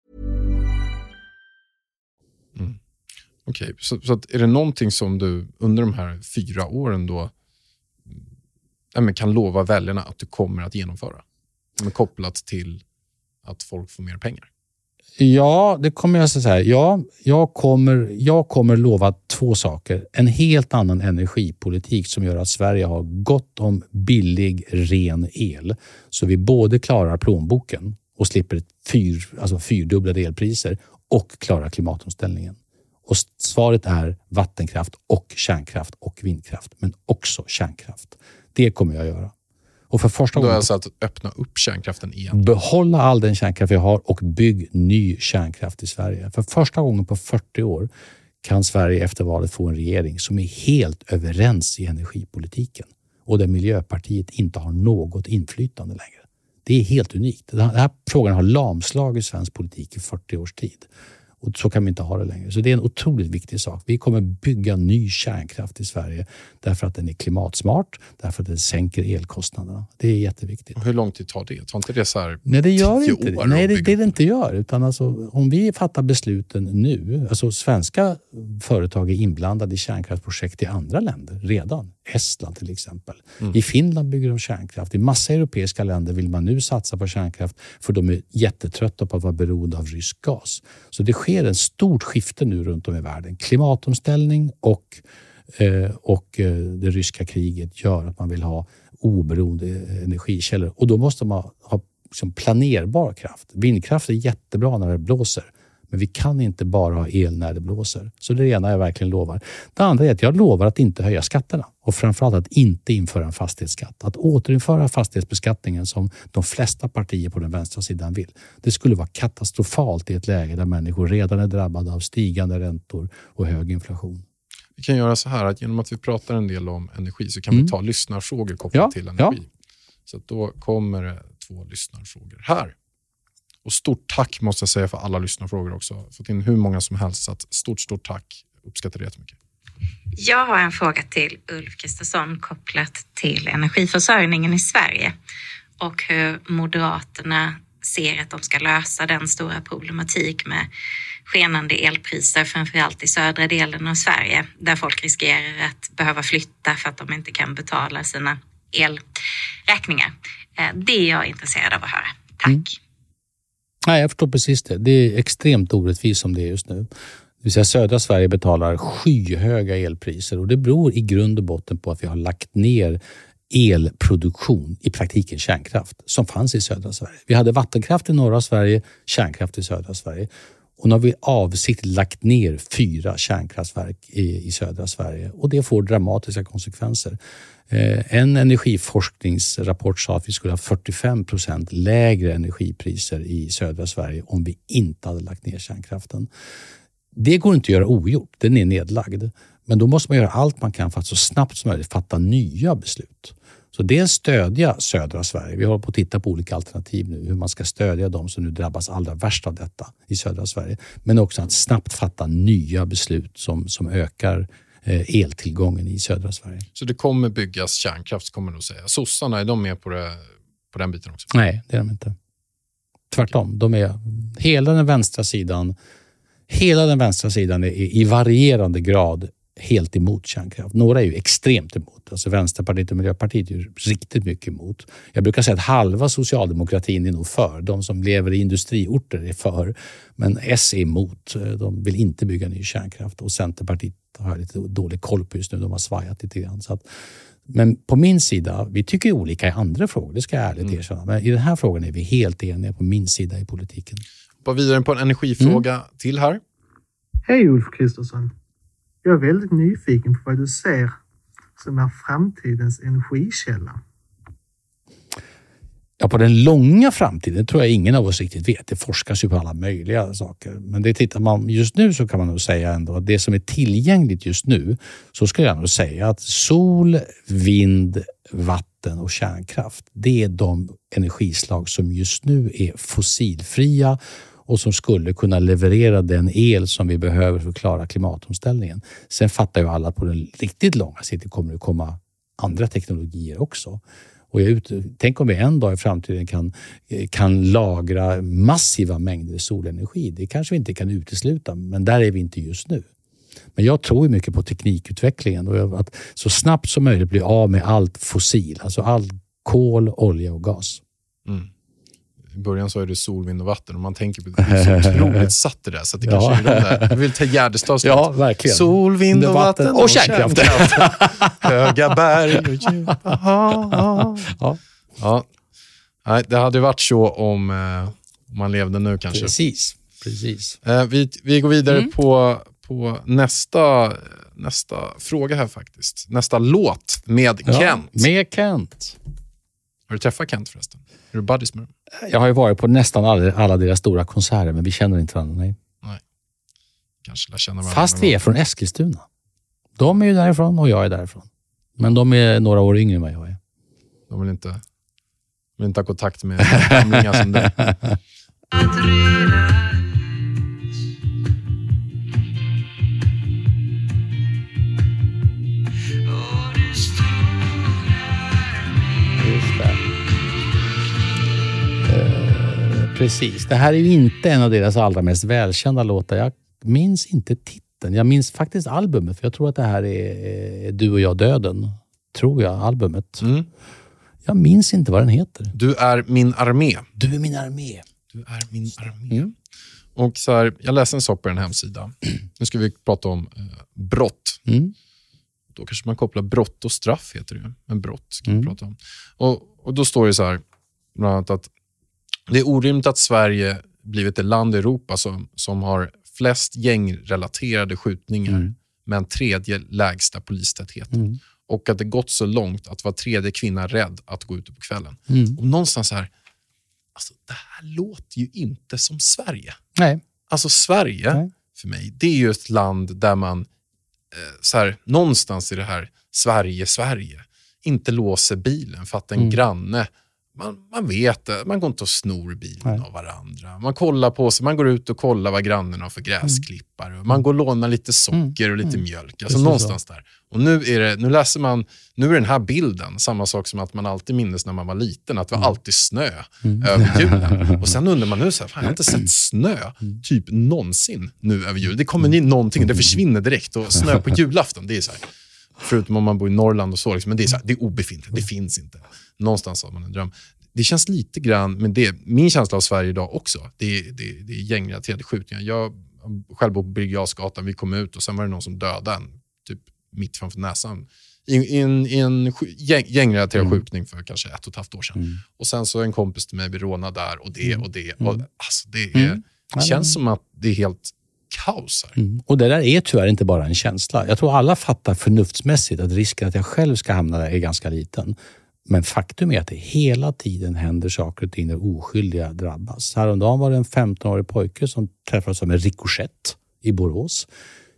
Mm. Okej, okay. så, så att är det någonting som du under de här fyra åren då ja, men kan lova väljarna att du kommer att genomföra? Med kopplat till att folk får mer pengar. Ja, det kommer jag säga. Ja, jag kommer, jag kommer lova två saker. En helt annan energipolitik som gör att Sverige har gott om billig, ren el. Så vi både klarar plånboken och slipper fyr, alltså fyrdubblade elpriser och klarar klimatomställningen. Och svaret är vattenkraft och kärnkraft och vindkraft. Men också kärnkraft. Det kommer jag göra. Och för första gången... Då är alltså att öppna upp kärnkraften igen. Behålla all den kärnkraft vi har och bygg ny kärnkraft i Sverige. För första gången på fyrtio år kan Sverige efter valet få en regering som är helt överens i energipolitiken. och där Miljöpartiet inte har något inflytande längre. Det är helt unikt. Den här frågan har lamslagit svensk politik i fyrtio års tid. Och så kan vi inte ha det längre. Så det är en otroligt viktig sak. Vi kommer bygga ny kärnkraft i Sverige därför att den är klimatsmart, därför att den sänker elkostnaderna. Det är jätteviktigt. Och hur lång tid tar det? Tar inte det så här Nej, det gör inte det. Nej, det, det det inte gör. Utan alltså, om vi fattar besluten nu, alltså svenska företag är inblandade i kärnkraftprojekt i andra länder redan. Estland till exempel. Mm. I Finland bygger de kärnkraft. I massa europeiska länder vill man nu satsa på kärnkraft för de är jättetrötta på att vara beroende av rysk gas. Så det sker en stort skifte nu runt om i världen. Klimatomställning och, eh, och eh, det ryska kriget gör att man vill ha oberoende energikällor. Och då måste man ha liksom planerbar kraft. Vindkraft är jättebra när det blåser. Men vi kan inte bara ha el när det blåser. Så det ena jag verkligen lovar. Det andra är att jag lovar att inte höja skatterna. Och framförallt att inte införa en fastighetsskatt. Att återinföra fastighetsbeskattningen som de flesta partier på den vänstra sidan vill. Det skulle vara katastrofalt i ett läge där människor redan är drabbade av stigande räntor och hög inflation. Vi kan göra så här att genom att vi pratar en del om energi så kan mm. vi ta lyssnarfrågor kopplat ja, till energi. Ja. Så att då kommer det två lyssnarfrågor här. Och stort tack måste jag säga för alla lyssnarfrågor också. Jag har fått in hur många som helst. Så att stort, stort tack. Uppskattar det jättemycket. Jag har en fråga till Ulf Kristersson kopplat till energiförsörjningen i Sverige. Och hur Moderaterna ser att de ska lösa den stora problematik med skenande elpriser, framförallt i södra delen av Sverige. Där folk riskerar att behöva flytta för att de inte kan betala sina elräkningar. Det är jag intresserad av att höra. Tack. Mm. Nej, jag förstår precis det. Det är extremt orättvist som det är just nu. Det vill säga södra Sverige betalar skyhöga elpriser och det beror i grund och botten på att vi har lagt ner elproduktion, i praktiken kärnkraft, som fanns i södra Sverige. Vi hade vattenkraft i norra Sverige, kärnkraft i södra Sverige. Och nu har vi avsiktligt lagt ner fyra kärnkraftverk i, i södra Sverige och det får dramatiska konsekvenser. En energiforskningsrapport sa att vi skulle ha fyrtiofem procent lägre energipriser i södra Sverige om vi inte hade lagt ner kärnkraften. Det går inte att göra ogjort, den är nedlagd. Men då måste man göra allt man kan för att så snabbt som möjligt fatta nya beslut. Så dels stödja södra Sverige. Vi håller på att titta på olika alternativ nu. Hur man ska stödja de som nu drabbas allra värst av detta i södra Sverige. Men också att snabbt fatta nya beslut som, som ökar eltillgången i södra Sverige. Så det kommer byggas kärnkraft, kommer du att säga. Sossarna, är de med på, det, på den biten också? Nej, det är de inte. Tvärtom, de är hela den vänstra sidan hela den vänstra sidan är i varierande grad helt emot kärnkraft. Några är ju extremt emot. Alltså Vänsterpartiet och Miljöpartiet är ju riktigt mycket emot. Jag brukar säga att halva socialdemokratin är nog för. De som lever i industriorter är för. Men S är emot. De vill inte bygga ny kärnkraft. Och Centerpartiet har lite dålig koll på just nu. De har svajat lite grann. Så att, men på min sida, vi tycker olika i andra frågor. Det ska jag ärligt mm. erkänna. Men i den här frågan är vi helt eniga på min sida i politiken. Bara vidare på en energifråga mm. till här. Hej Ulf Kristersson. Jag är väldigt nyfiken på vad du ser som är framtidens energikälla. Ja, på den långa framtiden tror jag ingen av oss riktigt vet. Det forskas ju på alla möjliga saker. Men det tittar man just nu så kan man nog säga ändå att det som är tillgängligt just nu, så skulle jag nog säga att sol, vind, vatten och kärnkraft, det är de energislag som just nu är fossilfria och som skulle kunna leverera den el som vi behöver för att klara klimatomställningen. Sen fattar ju alla på den riktigt långa sikt kommer det komma andra teknologier också. Och jag ut, tänk om vi en dag i framtiden kan, kan lagra massiva mängder solenergi. Det kanske vi inte kan utesluta, men där är vi inte just nu. Men jag tror ju mycket på teknikutvecklingen och att så snabbt som möjligt bli av med allt fossil. Alltså all kol, olja och gas. Mm. I början så är det sol, vind och vatten och man tänker på det är så otroligt satt det där så att det kanske ja. är de där. Jag vill ta Gärdestads Ja, verkligen. Sol, vind och vatten, vatten och, och kärnkraft. kärnkraft. Höga berg och djupa. Ja. Ja. Nej, det hade varit så om, eh, om man levde nu kanske. Precis. Precis. Eh, vi, vi går vidare mm. på, på nästa, nästa fråga här faktiskt. Nästa låt med ja, Kent. Med Kent. Har du träffat Kent förresten? Är du buddies med dem? Jag har ju varit på nästan alla, alla deras stora konserter, men vi känner inte varandra, nej. Nej. Kanske lär känna varandra. Fast vi är från Eskilstuna. De är ju därifrån och jag är därifrån. Men de är några år yngre än vad jag är. De vill inte, vill inte ha kontakt med gamlingar som dig. Just det. Uh, precis. Det här är ju inte en av deras allra mest välkända låtar. Jag minns inte titeln. Jag minns faktiskt albumet. För jag tror att det här är Du och jag döden. Tror jag, albumet. Mm. Jag minns inte vad den heter. Du är min armé. Du är min armé. Du är min armé. Mm. Och så här, jag läste en sak på den hemsida. Nu ska vi prata om eh, brott. Mm. Då kanske man kopplar brott och straff, heter det ju. Men brott ska Mm. vi prata om. Och, och då står det så här, bland annat att det är orimligt att Sverige blivit det land i Europa som, som har flest gängrelaterade skjutningar Mm. med en tredje lägsta polistäthet. Mm. Och att det gått så långt att var tredje kvinna är rädd att gå ute på kvällen. Mm. Och någonstans här, alltså det här låter ju inte som Sverige. Nej. Alltså Sverige, Nej. för mig, det är ju ett land där man eh, så här, någonstans i det här Sverige, Sverige, inte låser bilen för att en Mm. granne, man, man vet det, man går inte och snor bilen Nej. av varandra. Man kollar på sig, man går ut och kollar vad grannen har för gräsklippare. Mm. Man går och lånar lite socker och lite Mm. mjölk. Alltså Precis någonstans där. Och nu är det, nu läser man, nu är den här bilden samma sak som att man alltid minns när man var liten, att det var alltid snö Mm. över julen. Och sen undrar man nu så här, fan, jag har inte sett snö typ någonsin nu över julen. Det kommer in någonting, det försvinner direkt, och snö på julafton, det är så här. Förutom om man bor i Norrland och så, liksom, men det är, så här, det är obefintligt, det finns inte. Någonstans har man en dröm. Det känns lite grann, men det min känsla av Sverige idag också, det är, det, det är gängrelaterade skjutningar. Jag själv bor på Birger Jarlsgatan, vi kom ut och sen var det någon som dödade en, typ mitt framför näsan. I, i en, i en gäng, gängrelaterad mm. skjutning för kanske ett och ett halvt år sedan. Mm. Och sen så en kompis till mig blir rånad där, och det och det. Och, alltså, det är, Mm. det känns som att det är helt kaos här. Mm. Och det där är tyvärr inte bara en känsla. Jag tror alla fattar förnuftsmässigt att risken att jag själv ska hamna där är ganska liten. Men faktum är att det hela tiden händer saker och ting där oskyldiga drabbas. Häromdagen var det en femtonårig pojke som träffades av en rikoschett i Borås.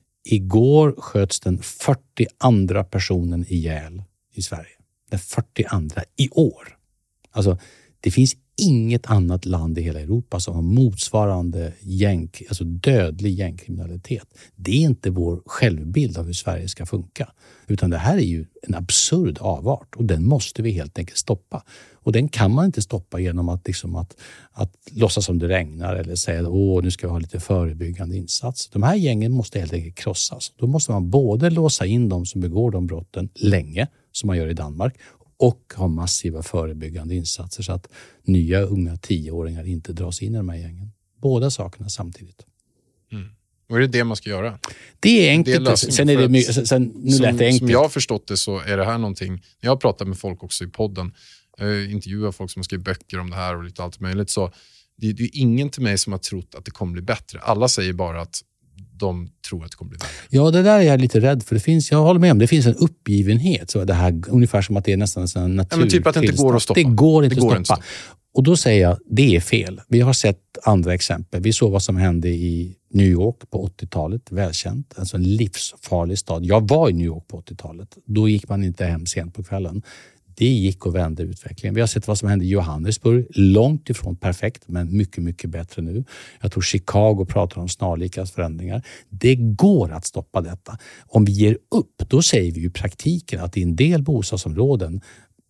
Igår sköts den fyrtio andra personen ihjäl i Sverige. Den fyrtio andra i år. Alltså, det finns inget annat land i hela Europa som har motsvarande gäng, alltså dödlig gängkriminalitet. Det är inte vår självbild av hur Sverige ska funka. Utan det här är ju en absurd avart, och den måste vi helt enkelt stoppa. Och den kan man inte stoppa genom att, liksom att, att låtsas som det regnar eller säga åh, nu ska vi ha lite förebyggande insats. De här gängen måste helt enkelt krossas. Då måste man både låsa in de som begår de brotten länge, som man gör i Danmark, och ha massiva förebyggande insatser så att nya unga tioåringar inte dras in i de här gängen. Båda sakerna samtidigt. Mm. Och är det det man ska göra? Det är enkelt. Det är sen är det mycket, sen, nu som, lät det enkelt. Som jag har förstått det så är det här någonting, när jag har pratat med folk också i podden, jag intervjuar folk som har skrivit böcker om det här och lite allt möjligt, så det, det är ingen till mig som har trott att det kommer bli bättre. Alla säger bara att de tror att det kommer bli värre. Ja, det där är jag lite rädd för. Det finns, jag håller med om, det finns en uppgivenhet. Så det här, ungefär som att det är nästan en natur. Ja, men typ att det inte går att stoppa. Det går inte det går att stoppa. Inte stoppa. Och då säger jag, det är fel. Vi har sett andra exempel. Vi såg vad som hände i New York på åttiotalet. Välkänt. Alltså en livsfarlig stad. Jag var i New York på åttiotalet. Då gick man inte hem sent på kvällen. Det gick och vände utvecklingen. Vi har sett vad som hände i Johannesburg. Långt ifrån perfekt, men mycket, mycket bättre nu. Jag tror Chicago pratar om snarlika förändringar. Det går att stoppa detta. Om vi ger upp, då säger vi ju i praktiken att i en del bostadsområden,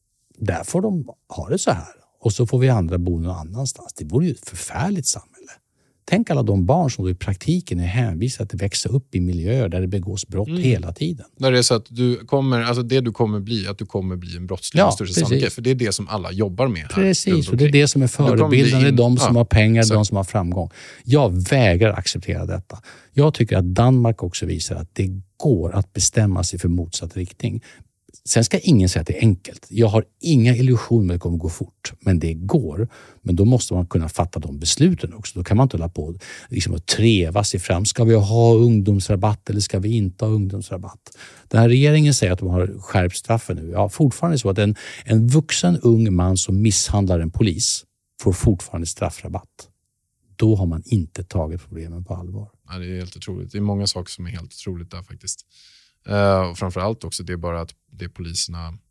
där får de ha det så här. Och så får vi andra bo någon annanstans. Det vore ju ett förfärligt samhälle. Tänk alla de barn som då i praktiken är hänvisade att växa upp i miljöer där det begås brott mm. hela tiden. Där det är så att du kommer, alltså det du kommer bli, att du kommer bli en brottsling ja, i största sannolikhet. För det är det som alla jobbar med här. Precis, och det är det som är förebilden. Det är de som ja, har pengar, så. De som har framgång. Jag vägrar acceptera detta. Jag tycker att Danmark också visar att det går att bestämma sig för motsatt riktning. Sen ska ingen säga att det är enkelt. Jag har inga illusioner med att det kommer gå fort. Men det går. Men då måste man kunna fatta de besluten också. Då kan man inte hålla på liksom att treva sig fram. Ska vi ha ungdomsrabatt eller ska vi inte ha ungdomsrabatt? Den här regeringen säger att de har skärpt straffen nu. Ja, fortfarande så att en, en vuxen ung man som misshandlar en polis får fortfarande straffrabatt. Då har man inte tagit problemen på allvar. Ja, det är helt otroligt. Det är många saker som är helt otroligt där faktiskt. Uh, och framförallt också det är bara att det är poliserna... Um,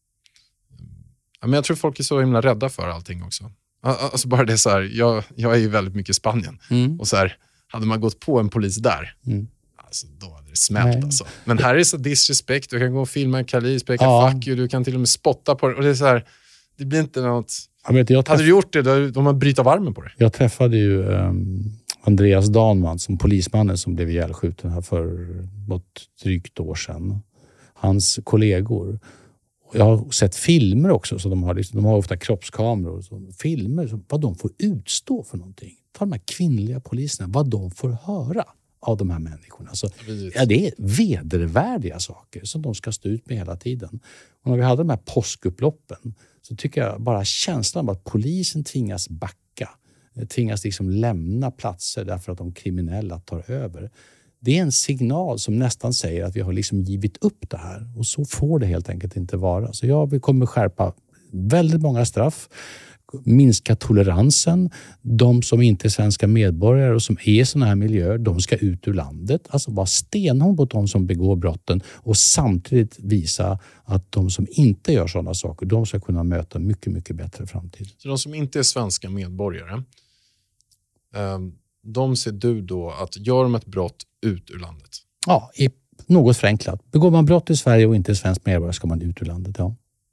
ja, men jag tror folk är så himla rädda för allting också. Alltså bara det är så här, jag, jag är ju väldigt mycket i Spanien. Mm. Och så här, hade man gått på en polis där, mm. alltså då hade det smält alltså. Men här är det så disrespect, du kan gå och filma en Kali, speka ja. fuck you, du kan till och med spotta på det. Och det är så här, det blir inte något... Jag vet, jag träff... Hade du gjort det, då, då man bryter av armen på det. Jag träffade ju um, Andreas Danman som polismannen som blev ihjälskjuten här för något drygt år sedan. Hans kollegor. Jag har sett filmer också, så de har, liksom, de har ofta kroppskameror. Så filmer, så vad de får utstå för någonting. Ta de här kvinnliga poliserna, vad de får höra av de här människorna. Så, ja, det är vedervärdiga saker som de ska stå ut med hela tiden. Och när vi hade de här påskupploppen så tycker jag bara känslan av att polisen tvingas backa, tvingas liksom lämna platser därför att de kriminella tar över. Det är en signal som nästan säger att vi har liksom givit upp det här. Och så får det helt enkelt inte vara. Så jag vi kommer skärpa väldigt många straff. Minska toleransen. De som inte är svenska medborgare och som är i sådana här miljöer, de ska ut ur landet. Alltså vara stenhård på de som begår brotten och samtidigt visa att de som inte gör sådana saker, de ska kunna möta mycket, mycket bättre framtid. Så de som inte är svenska medborgare, um... de ser du då att gör de ett brott ut ur landet? Ja, i något förenklat. Begår man brott i Sverige och inte är svensk medborgare ska man ut ur landet, ja.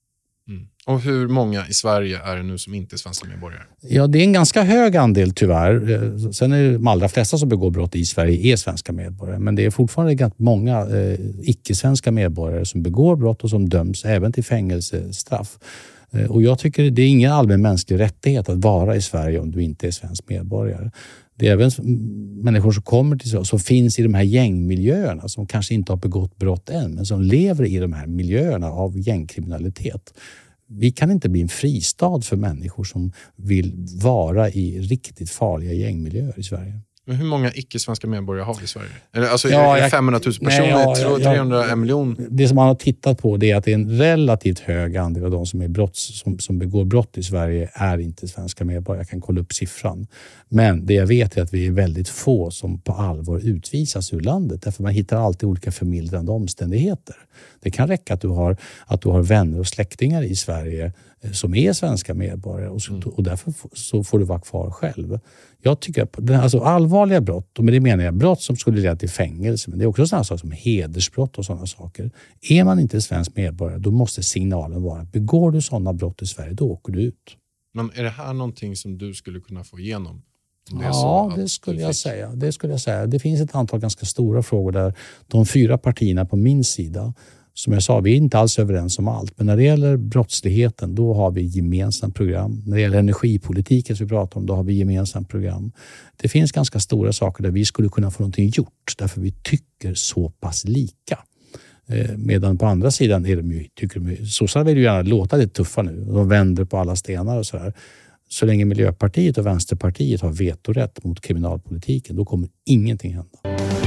Mm. Och hur många i Sverige är det nu som inte är svenska medborgare? Ja, det är en ganska hög andel tyvärr. Sen är det de allra flesta som begår brott i Sverige är svenska medborgare. Men det är fortfarande ganska många eh, icke-svenska medborgare som begår brott och som döms även till fängelsestraff. Eh, och jag tycker det är ingen allmän mänsklig rättighet att vara i Sverige om du inte är svensk medborgare. Det är även människor som kommer till så som finns i de här gängmiljöerna som kanske inte har begått brott än men som lever i de här miljöerna av gängkriminalitet. Vi kan inte bli en fristad för människor som vill vara i riktigt farliga gängmiljöer i Sverige. Men hur många icke-svenska medborgare har vi i Sverige? Alltså ja, är jag, femhundratusen personer, nej, ja, ja, trehundra, en miljon? Det som man har tittat på det är att det är en relativt hög andel av de som, är brott, som, som begår brott i Sverige är inte svenska medborgare. Jag kan kolla upp siffran. Men det jag vet är att vi är väldigt få som på allvar utvisas ur landet. Därför man hittar alltid olika förmildrande omständigheter. Det kan räcka att du har, att du har vänner och släktingar i Sverige som är svenska medborgare och, så, mm. och därför så får du vara kvar själv. Jag tycker att alltså allvarliga brott, och med det menar jag brott som skulle leda till fängelse, men det är också sådana saker som hedersbrott och sådana saker. Är man inte svensk medborgare, då måste signalen vara att begår du sådana brott i Sverige, då åker du ut. Men är det här någonting som du skulle kunna få igenom? Det ja, det skulle jag säga. Det skulle jag säga. Det finns ett antal ganska stora frågor där de fyra partierna på min sida, som jag sa, vi är inte alls överens om allt. Men när det gäller brottsligheten, då har vi gemensamt program. När det gäller energipolitiken som vi pratar om, då har vi gemensamt program. Det finns ganska stora saker där vi skulle kunna få någonting gjort. Därför vi tycker så pass lika. Eh, medan på andra sidan är de ju, tycker de ju, sossarna vill ju gärna låta lite tuffa nu. De vänder på alla stenar och sådär. Så länge Miljöpartiet och Vänsterpartiet har vetorätt mot kriminalpolitiken, då kommer ingenting hända.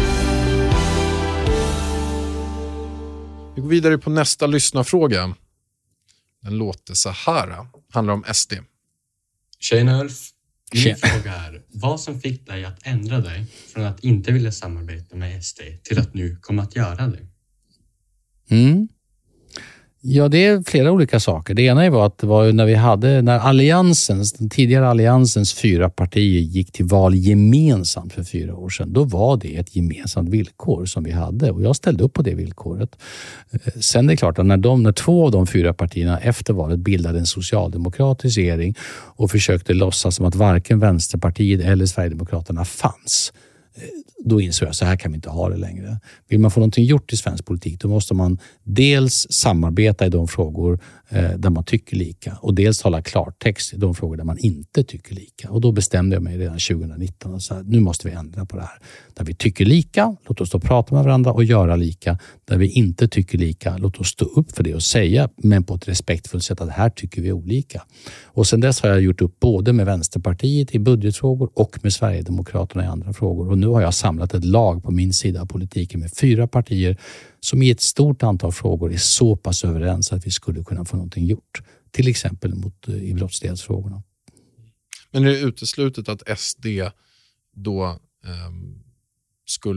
Vi går vidare på nästa lyssnarfråga. Den låter så här. Handlar om S D. Tjena Ulf. Min fråga är, vad som fick dig att ändra dig från att inte vilja samarbeta med S D till att nu komma att göra det? Mm. Ja, det är flera olika saker. Det ena var att det var när vi hade, när alliansens, den tidigare alliansens fyra partier gick till val gemensamt för fyra år sedan. Då var det ett gemensamt villkor som vi hade och jag ställde upp på det villkoret. Sen är det klart att när, de, när två av de fyra partierna efter valet bildade en socialdemokratisk regering och försökte låtsas som att varken Vänsterpartiet eller Sverigedemokraterna fanns, då insåg jag så här kan vi inte ha det längre. Vill man få någonting gjort i svensk politik, då måste man dels samarbeta i de frågor eh, där man tycker lika och dels tala klartext i de frågor där man inte tycker lika. Och då bestämde jag mig redan tjugonitton och sa nu måste vi ändra på det här. Där vi tycker lika, låt oss då prata med varandra och göra lika. Där vi inte tycker lika, låt oss stå upp för det och säga, men på ett respektfullt sätt att här tycker vi olika. Och sen dess har jag gjort upp både med Vänsterpartiet i budgetfrågor och med Sverigedemokraterna i andra frågor. Och nu har jag samlat ett lag på min sida av politiken med fyra partier som i ett stort antal frågor är så pass överens att vi skulle kunna få någonting gjort. Till exempel mot, i brottslighetsfrågorna. Men är det uteslutet att S D då um, skulle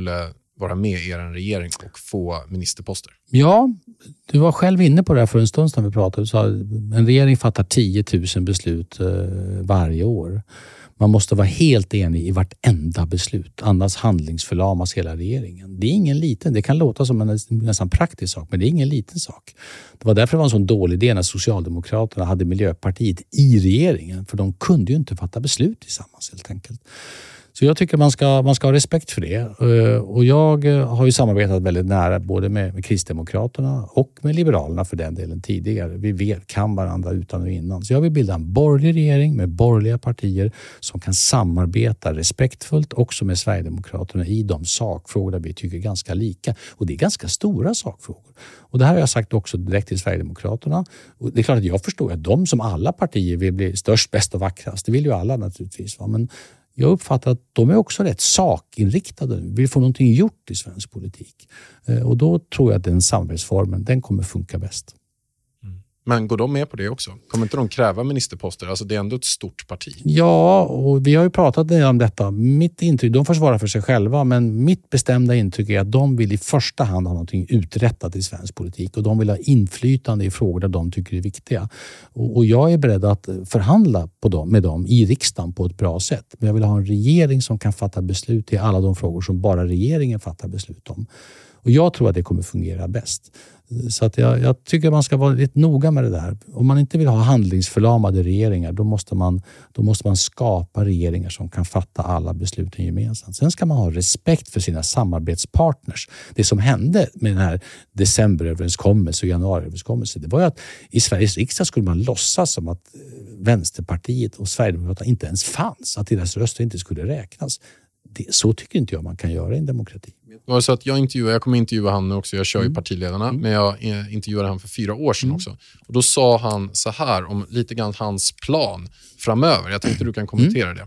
vara med i er regering och få ministerposter? Ja, du var själv inne på det här för en stund sedan vi pratade. Du sa en regering fattar tio tusen beslut eh, varje år. Man måste vara helt enig i vartenda beslut. Annars handlingsförlamas hela regeringen. Det är ingen liten, det kan låta som en nästan praktisk sak, men det är ingen liten sak. Det var därför det var en sån dålig idé när Socialdemokraterna hade Miljöpartiet i regeringen. För de kunde ju inte fatta beslut tillsammans helt enkelt. Så jag tycker man ska, man ska ha respekt för det. Och jag har ju samarbetat väldigt nära både med, med Kristdemokraterna och med Liberalerna för den delen tidigare. Vi vet, kan varandra utan och innan. Så jag vill bilda en borgerlig regering med borgerliga partier som kan samarbeta respektfullt också med Sverigedemokraterna i de sakfrågor där vi tycker är ganska lika. Och det är ganska stora sakfrågor. Och det här har jag sagt också direkt till Sverigedemokraterna. Och det är klart att jag förstår att de som alla partier vill bli störst, bäst och vackrast. Det vill ju alla naturligtvis. Va? Men jag uppfattar att de är också rätt sakinriktade. Vill få någonting gjort i svensk politik. Och då tror jag att den samarbetsformen, den kommer funka bäst. Mm. Men går de med på det också? Kommer inte de kräva ministerposter? Alltså det är ändå ett stort parti. Ja, och vi har ju pratat om detta. Mitt intryck, de får svara för sig själva, men mitt bestämda intryck är att de vill i första hand ha någonting uträttat i svensk politik. Och de vill ha inflytande i frågor där de tycker är viktiga. Och, och jag är beredd att förhandla på dem, med dem i riksdagen på ett bra sätt. Men jag vill ha en regering som kan fatta beslut i alla de frågor som bara regeringen fattar beslut om. Och jag tror att det kommer fungera bäst. Så att jag, jag tycker man ska vara lite noga med det där. Om man inte vill ha handlingsförlamade regeringar, då måste man, då måste man skapa regeringar som kan fatta alla besluten gemensamt. Sen ska man ha respekt för sina samarbetspartners. Det som hände med den här decemberöverenskommelsen och januariöverenskommelsen, det var ju att i Sveriges riksdag skulle man låtsas som att Vänsterpartiet och Sverigedemokraterna inte ens fanns. Att deras röster inte skulle räknas. Det, så tycker inte jag man kan göra i en demokrati. Det var så att jag intervjuade, jag kommer intervjua han nu också, jag kör ju mm. partiledarna, mm. men jag intervjuade han för fyra år sedan mm. också. Och då sa han så här om lite grann hans plan framöver. Jag tänkte du kan kommentera mm. det.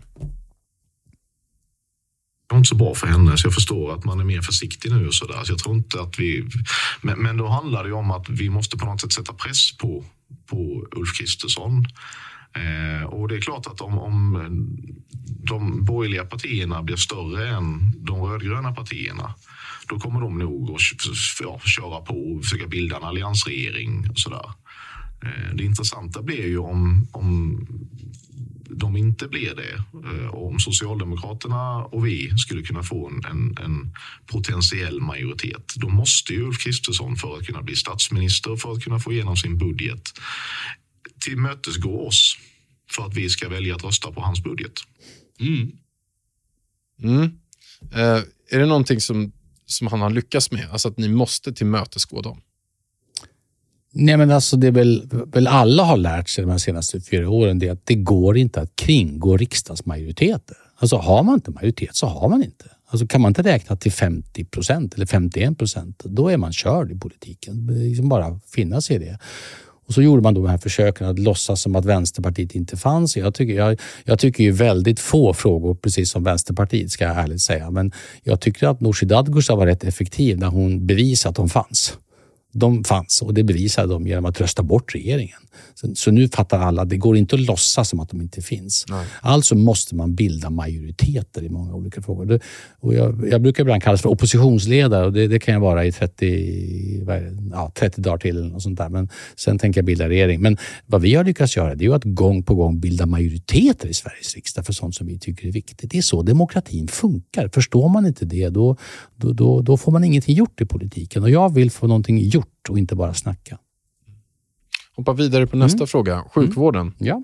Det är inte så bra för henne, så jag förstår att man är mer försiktig nu och sådär. Så jag tror inte att vi... Men, men då handlar det ju om att vi måste på något sätt sätta press på, på Ulf Kristersson. Eh, och det är klart att om, om de borgerliga partierna blir större än de rödgröna partierna, då kommer de nog att ja, köra på och försöka bilda en alliansregering och sådär. Eh, det intressanta blir ju om, om de inte blir det. Eh, om Socialdemokraterna och vi skulle kunna få en, en, en potentiell majoritet. Då måste ju Ulf Kristersson, för att kunna bli statsminister, för att kunna få igenom sin budget, tillmötesgå oss för att vi ska välja att rösta på hans budget. Mm. Mm. Eh, är det någonting som, som han har lyckats med? Alltså att ni måste tillmötesgå dem? Nej, men alltså det är väl, väl alla har lärt sig de här senaste fyra åren, det att det går inte att kringgå riksdagsmajoriteter. Alltså har man inte majoritet så har man inte. Alltså kan man inte räkna till femtio procent eller femtioen procent, då är man körd i politiken. Det är liksom bara finna sig i det. Och så gjorde man de här försöken att låtsas som att Vänsterpartiet inte fanns. Jag tycker, jag, jag tycker ju väldigt få frågor, precis som Vänsterpartiet ska jag ärligt säga. Men jag tycker att Nooshi Dadgostar var rätt effektiv när hon bevisade att de fanns. De fanns och det bevisade de genom att rösta bort regeringen. Så, så nu fattar alla, det går inte att låtsas som att de inte finns. Nej. Alltså måste man bilda majoriteter i många olika frågor. Det, och jag, jag brukar ibland kallas för oppositionsledare och det, det kan jag vara i trettio, ja, trettio dagar till eller något sånt där. Men sen tänker jag bilda regering. Men vad vi har lyckats göra, det är ju att gång på gång bilda majoriteter i Sveriges riksdag för sånt som vi tycker är viktigt. Det är så demokratin funkar. Förstår man inte det, då, då, då, då får man ingenting gjort i politiken. Och jag vill få någonting gjort och inte bara snacka. Hoppa vidare på nästa mm. fråga. Sjukvården. Mm. Ja.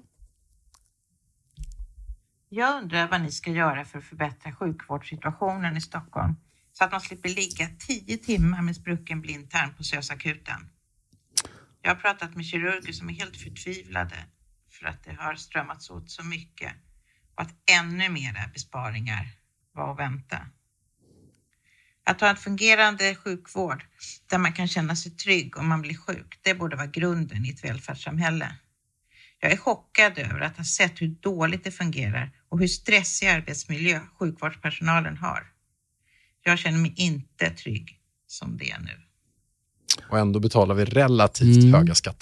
Jag undrar vad ni ska göra för att förbättra sjukvårdssituationen i Stockholm så att man slipper ligga tio timmar med sprucken blindtarm på SÖS-akuten. Jag har pratat med kirurger som är helt förtvivlade för att det har strömmats åt så mycket och att ännu mera besparingar var att vänta. Att ha en fungerande sjukvård där man kan känna sig trygg om man blir sjuk, det borde vara grunden i ett välfärdssamhälle. Jag är chockad över att ha sett hur dåligt det fungerar och hur stressig arbetsmiljö sjukvårdspersonalen har. Jag känner mig inte trygg som det är nu. Och ändå betalar vi relativt mm. höga skatter.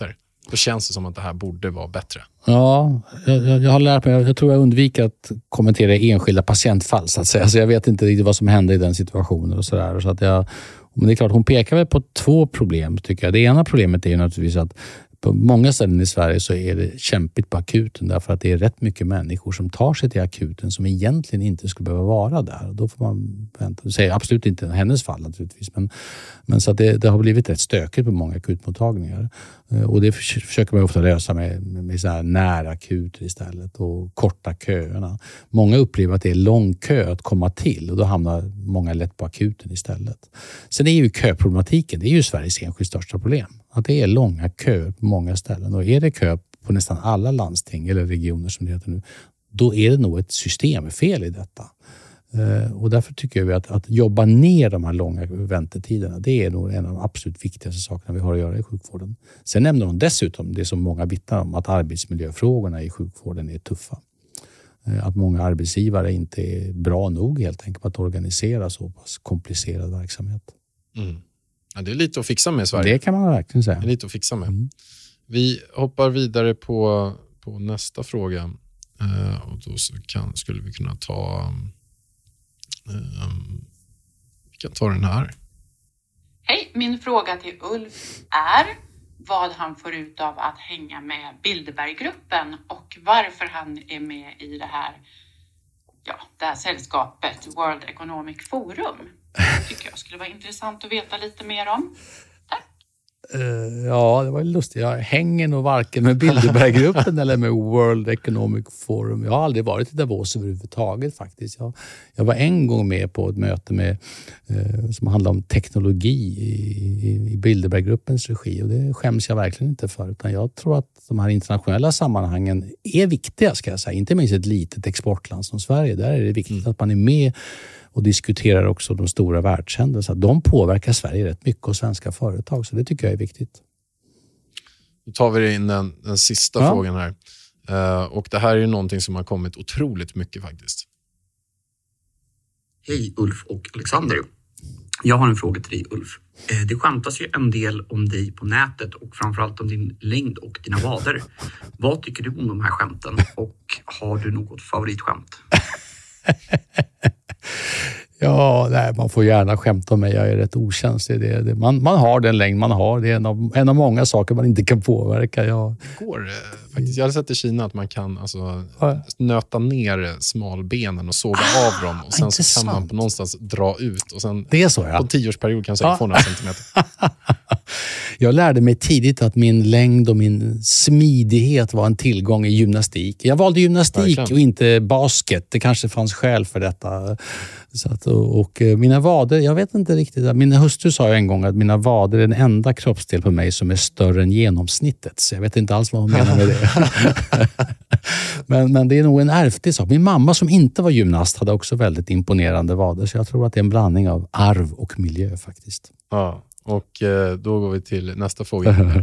Då känns det som att det här borde vara bättre. Ja, jag, jag har lärt mig. Jag tror jag undviker att kommentera enskilda patientfall så att säga. Så jag vet inte riktigt vad som hände i den situationen och sådär. Så att jag, men det är klart, hon pekar väl på två problem tycker jag. Det ena problemet är ju naturligtvis att på många ställen i Sverige så är det kämpigt på akuten därför att det är rätt mycket människor som tar sig till akuten som egentligen inte skulle behöva vara där. Då får man vänta. Det säger absolut inte hennes fall naturligtvis, men, men så att det, det har blivit rätt stökigt på många akutmottagningar. Och det försöker man ofta lösa med, med så här närakuter istället och korta köerna. Många upplever att det är lång kö att komma till och då hamnar många lätt på akuten istället. Sen är ju köproblematiken, det är ju Sveriges enskilt största problem. Att det är långa köer på många ställen. Och är det kö på nästan alla landsting eller regioner som det heter nu, då är det nog ett systemfel i detta. Och därför tycker vi att, att jobba ner de här långa väntetiderna, det är nog en av de absolut viktigaste sakerna vi har att göra i sjukvården. Sen nämner de dessutom det som många vittnar om, att arbetsmiljöfrågorna i sjukvården är tuffa. Att många arbetsgivare inte är bra nog helt enkelt på att organisera så pass komplicerad verksamhet. Mm. Ja, det är lite att fixa med i Sverige. Det kan man verkligen säga. Det är lite att fixa med. Mm. Vi hoppar vidare på, på nästa fråga. Uh, och då så kan, skulle vi kunna ta... Um, vi kan ta den här. Hej, min fråga till Ulf är vad han får ut av att hänga med Bilderberggruppen och varför han är med i det här, ja, det här sällskapet World Economic Forum. Det tycker jag skulle vara intressant att veta lite mer om. Uh, ja, det var lustigt. Jag hänger nog varken med Bilderberggruppen eller med World Economic Forum. Jag har aldrig varit i Davos överhuvudtaget faktiskt. Jag, jag var en gång med på ett möte med, uh, som handlade om teknologi i, i, i Bilderberggruppens regi. Och det skäms jag verkligen inte för. Utan jag tror att de här internationella sammanhangen är viktiga, ska jag säga. Inte minst ett litet exportland som Sverige. Där är det viktigt mm. att man är med och diskuterar också de stora världshändelserna. De påverkar Sverige rätt mycket och svenska företag, så det tycker jag är viktigt. Då tar vi in den, den sista ja. frågan här. Uh, och det här är ju någonting som har kommit otroligt mycket faktiskt. Hej Ulf och Alexander. Jag har en fråga till dig Ulf. Det skämtas ju en del om dig på nätet och framförallt om din längd och dina vader. Vad tycker du om de här skämten och har du något favoritskämt? Ja, nej, man får gärna skämta om mig. Jag är rätt okänslig. Det, det, man, man har den längd man har. Det är en av, en av många saker man inte kan påverka. Jag... Går, eh, faktiskt. Jag har sett i Kina att man kan alltså, ja. nöta ner smalbenen och såga ah, av dem. Och sen intressant. Så kan man på någonstans dra ut. Och sen det är så, ja. På en tioårsperiod kan jag ja. få några centimeter. Jag lärde mig tidigt att min längd och min smidighet var en tillgång i gymnastik. Jag valde gymnastik Verkligen. och inte basket. Det kanske fanns skäl för detta. Så att, och, och mina vader, jag vet inte riktigt. Min hustru sa ju en gång att mina vader är den enda kroppsdel på mig som är större än genomsnittet. Så jag vet inte alls vad hon menar med det. men, men det är nog en ärftlig sak. Min mamma som inte var gymnast hade också väldigt imponerande vader. Så jag tror att det är en blandning av arv och miljö faktiskt. Ja, och eh, då går vi till nästa fråga.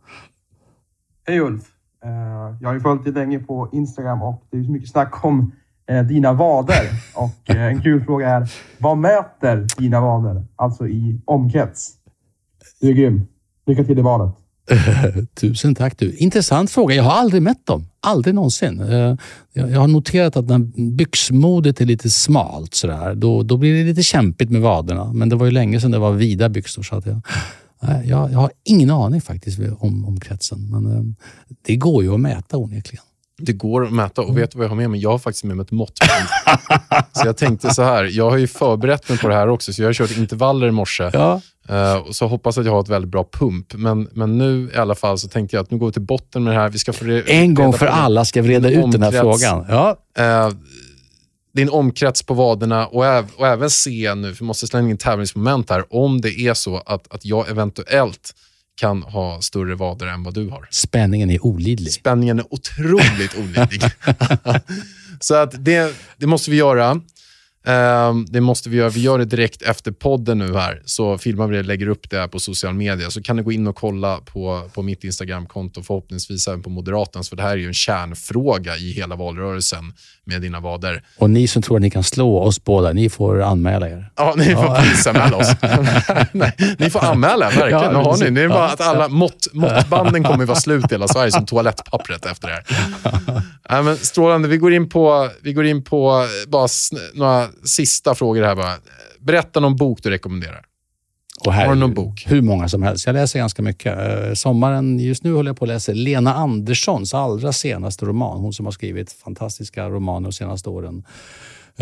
Hej Ulf. Jag har ju följt dig länge på Instagram och det är så mycket snack om dina vader. Och en kul fråga är, vad mäter dina vader? Alltså i omkrets. Du är grym. Lycka till i valet. Tusen tack du. Intressant fråga. Jag har aldrig mätt dem. Aldrig någonsin. Jag har noterat att när byxmodet är lite smalt sådär, då, då blir det lite kämpigt med vaderna. Men det var ju länge sedan det var vida byxor så att jag... Jag, jag har ingen aning faktiskt om, om kretsen. Men det går ju att mäta onekligen. Det går att mäta och vet du vad jag har med mig? Jag har faktiskt med mig ett måttband. Så jag tänkte så här, jag har ju förberett mig på det här också så jag har kört intervaller i morse. Ja. Uh, och så hoppas att jag har ett väldigt bra pump. Men, men nu i alla fall så tänkte jag att nu går vi till botten med det här. Vi ska få re- en gång för alla ska vi reda ut omkrets, den här frågan. Ja. Uh, det är en omkrets på vaderna och, äv- och även se nu, för vi måste slänga in tävlingsmoment här, om det är så att, att jag eventuellt kan ha större vader än vad du har. Spänningen är olidlig. Spänningen är otroligt olidlig. Så att det, det måste vi göra. Um, det måste vi göra. Vi gör det direkt efter podden nu här. Så filmar vi det, lägger upp det här på social media. Så kan du gå in och kolla på, på mitt Instagram-konto. Förhoppningsvis även på Moderaternas. För det här är ju en kärnfråga i hela valrörelsen med dina vader. Och ni som tror att ni kan slå oss båda, ni får anmäla er. Ja, ni får ja. polisanmäla oss. Nej, ni får anmäla, verkligen. Ja, har ni. Det är bara att alla mått, måttbanden kommer vara slut i hela Sverige som toalettpappret efter det här. Ja, men strålande. Vi går in på, vi går in på bara sn- några sista frågor här bara. Berätta någon bok du rekommenderar. Och här, har du någon bok? Hur många som helst. Jag läser ganska mycket. Eh, sommaren, just nu håller jag på att läsa Lena Anderssons allra senaste roman. Hon som har skrivit fantastiska romaner de senaste åren. Eh,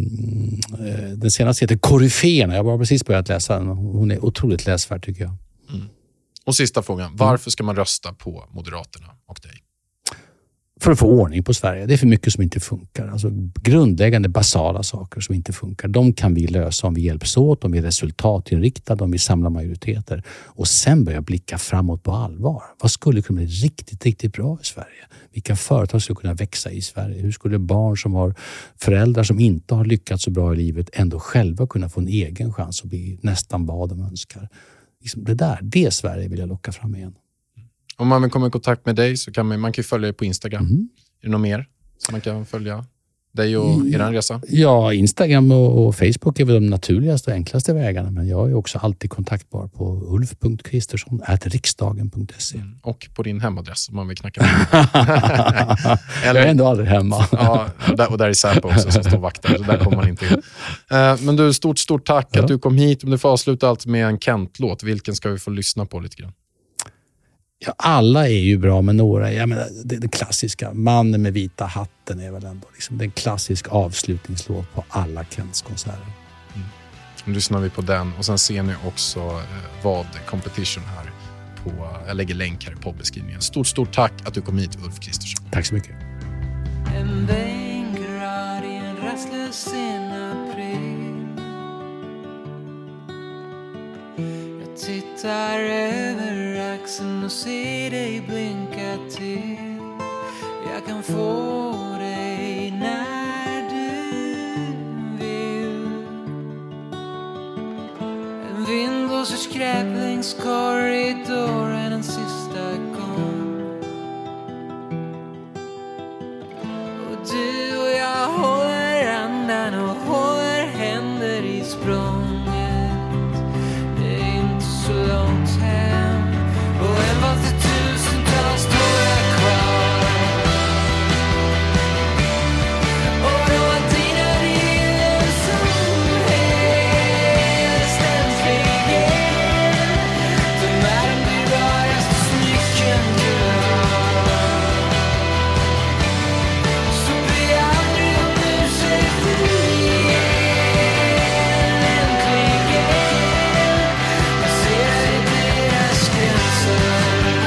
den senaste heter Koryféerna. Jag har precis börjat läsa den. Hon är otroligt läsvärd tycker jag. Mm. Och sista frågan. Varför ska man rösta på Moderaterna och dig? För att få ordning på Sverige. Det är för mycket som inte funkar. Alltså grundläggande basala saker som inte funkar. De kan vi lösa om vi hjälps åt, om vi är resultatinriktade, om vi samlar majoriteter. Och sen börja blicka framåt på allvar. Vad skulle kunna bli riktigt, riktigt bra i Sverige? Vilka företag skulle kunna växa i Sverige? Hur skulle barn som har föräldrar som inte har lyckats så bra i livet ändå själva kunna få en egen chans att bli nästan vad de önskar? Liksom det där, det Sverige vill jag locka fram igen. Om man vill komma i kontakt med dig så kan man, man kan följa dig på Instagram. Mm. Är det något mer som man kan följa dig och mm. er resa? Ja, Instagram och, och Facebook är väl de naturligaste och enklaste vägarna. Men jag är också alltid kontaktbar på ulf punkt kristersson snabel-a riksdagen punkt se. Mm. Och på din hemadress om man vill knacka. Eller, jag är ändå aldrig hemma. Ja, och där, och där är Säpo också som står vakter. Så där kommer man inte in. Uh, men du, stort, stort tack ja. att du kom hit. Om du får avsluta allt med en Kent-låt. Vilken ska vi få lyssna på lite grann? Ja, alla är ju bra med några. Jag menar, det, det klassiska. Mannen med vita hatten är väl ändå liksom den klassiska avslutningslåt på alla Kents konserter. Mm. Nu lyssnar vi på den och sen ser ni också eh, vad competition här på. Jag lägger länk här i poddbeskrivningen. Stort, stort tack att du kom hit, Ulf Kristersson. Tack så mycket. En bänkrad i en rastlös sen april. Jag tittar över axeln och ser dig blinka till. Jag kan få dig när du vill. En vind blåser skräp längs korridoren en sista gång. Och du och jag håller andan och håller händer i språnget. Det är inte så långt hem. Och en vals till tusentals står jag kvar. Och de var dina bilder som helst äntligen. De är de dyrbaraste smycken du har. Så be aldrig om ursäkt igen. Äntligen passerar jag deras gränser.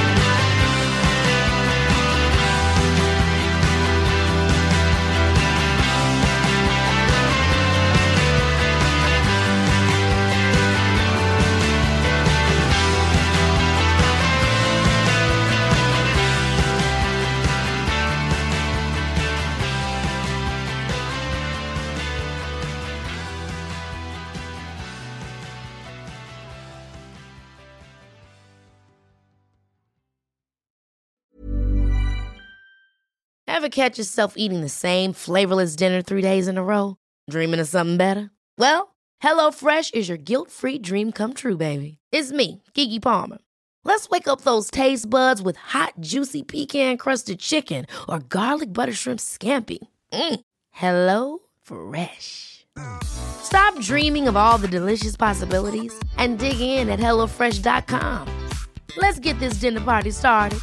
Ever catch yourself eating the same flavorless dinner three days in a row? Dreaming of something better? Well, HelloFresh is your guilt-free dream come true, baby. It's me, Keke Palmer. Let's wake up those taste buds with hot, juicy pecan-crusted chicken or garlic butter shrimp scampi. Mm. Hello Fresh. Stop dreaming of all the delicious possibilities and dig in at hello fresh dot com. Let's get this dinner party started.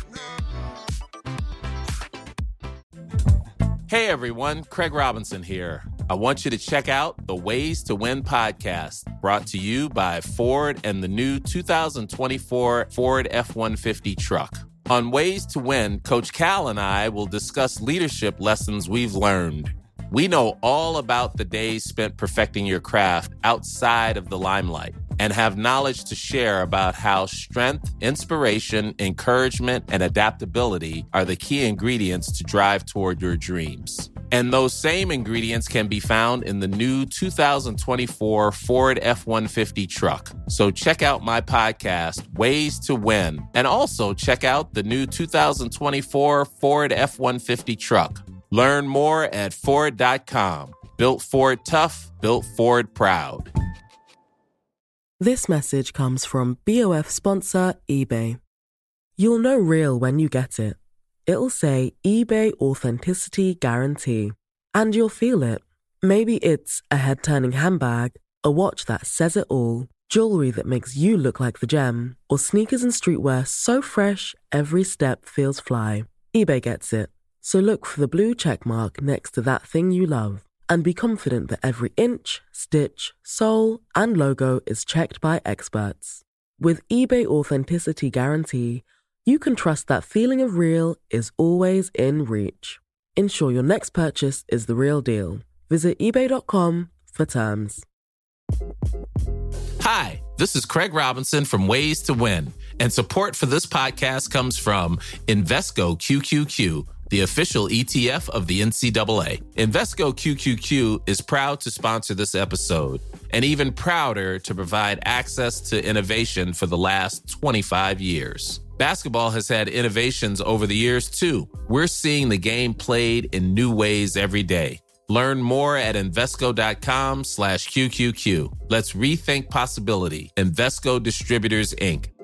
Hey everyone, Craig Robinson here. I want you to check out the Ways to Win podcast, brought to you by Ford and the new two thousand twenty-four Ford F one fifty truck. On Ways to Win, Coach Cal and I will discuss leadership lessons we've learned. We know all about the days spent perfecting your craft outside of the limelight and have knowledge to share about how strength, inspiration, encouragement, and adaptability are the key ingredients to drive toward your dreams. And those same ingredients can be found in the new two thousand twenty-four Ford F one fifty truck. So check out my podcast, Ways to Win, and also check out the new two thousand twenty-four Ford F one fifty truck. Learn more at Ford dot com. Built Ford tough, built Ford proud. This message comes from B O F sponsor eBay. You'll know real when you get it. It'll say eBay Authenticity Guarantee. And you'll feel it. Maybe it's a head-turning handbag, a watch that says it all, jewelry that makes you look like the gem, or sneakers and streetwear so fresh every step feels fly. eBay gets it. So look for the blue check mark next to that thing you love. And be confident that every inch, stitch, sole, and logo is checked by experts. With eBay Authenticity Guarantee, you can trust that feeling of real is always in reach. Ensure your next purchase is the real deal. Visit ebay dot com for terms. Hi, this is Craig Robinson from Ways to Win, and support for this podcast comes from Invesco Q Q Q, the official E T F of the N C double A. Invesco Q Q Q is proud to sponsor this episode, and even prouder to provide access to innovation for the last twenty-five years. Basketball has had innovations over the years, too. We're seeing the game played in new ways every day. Learn more at Invesco dot com slash Q Q Q. Let's rethink possibility. Invesco Distributors, Incorporated.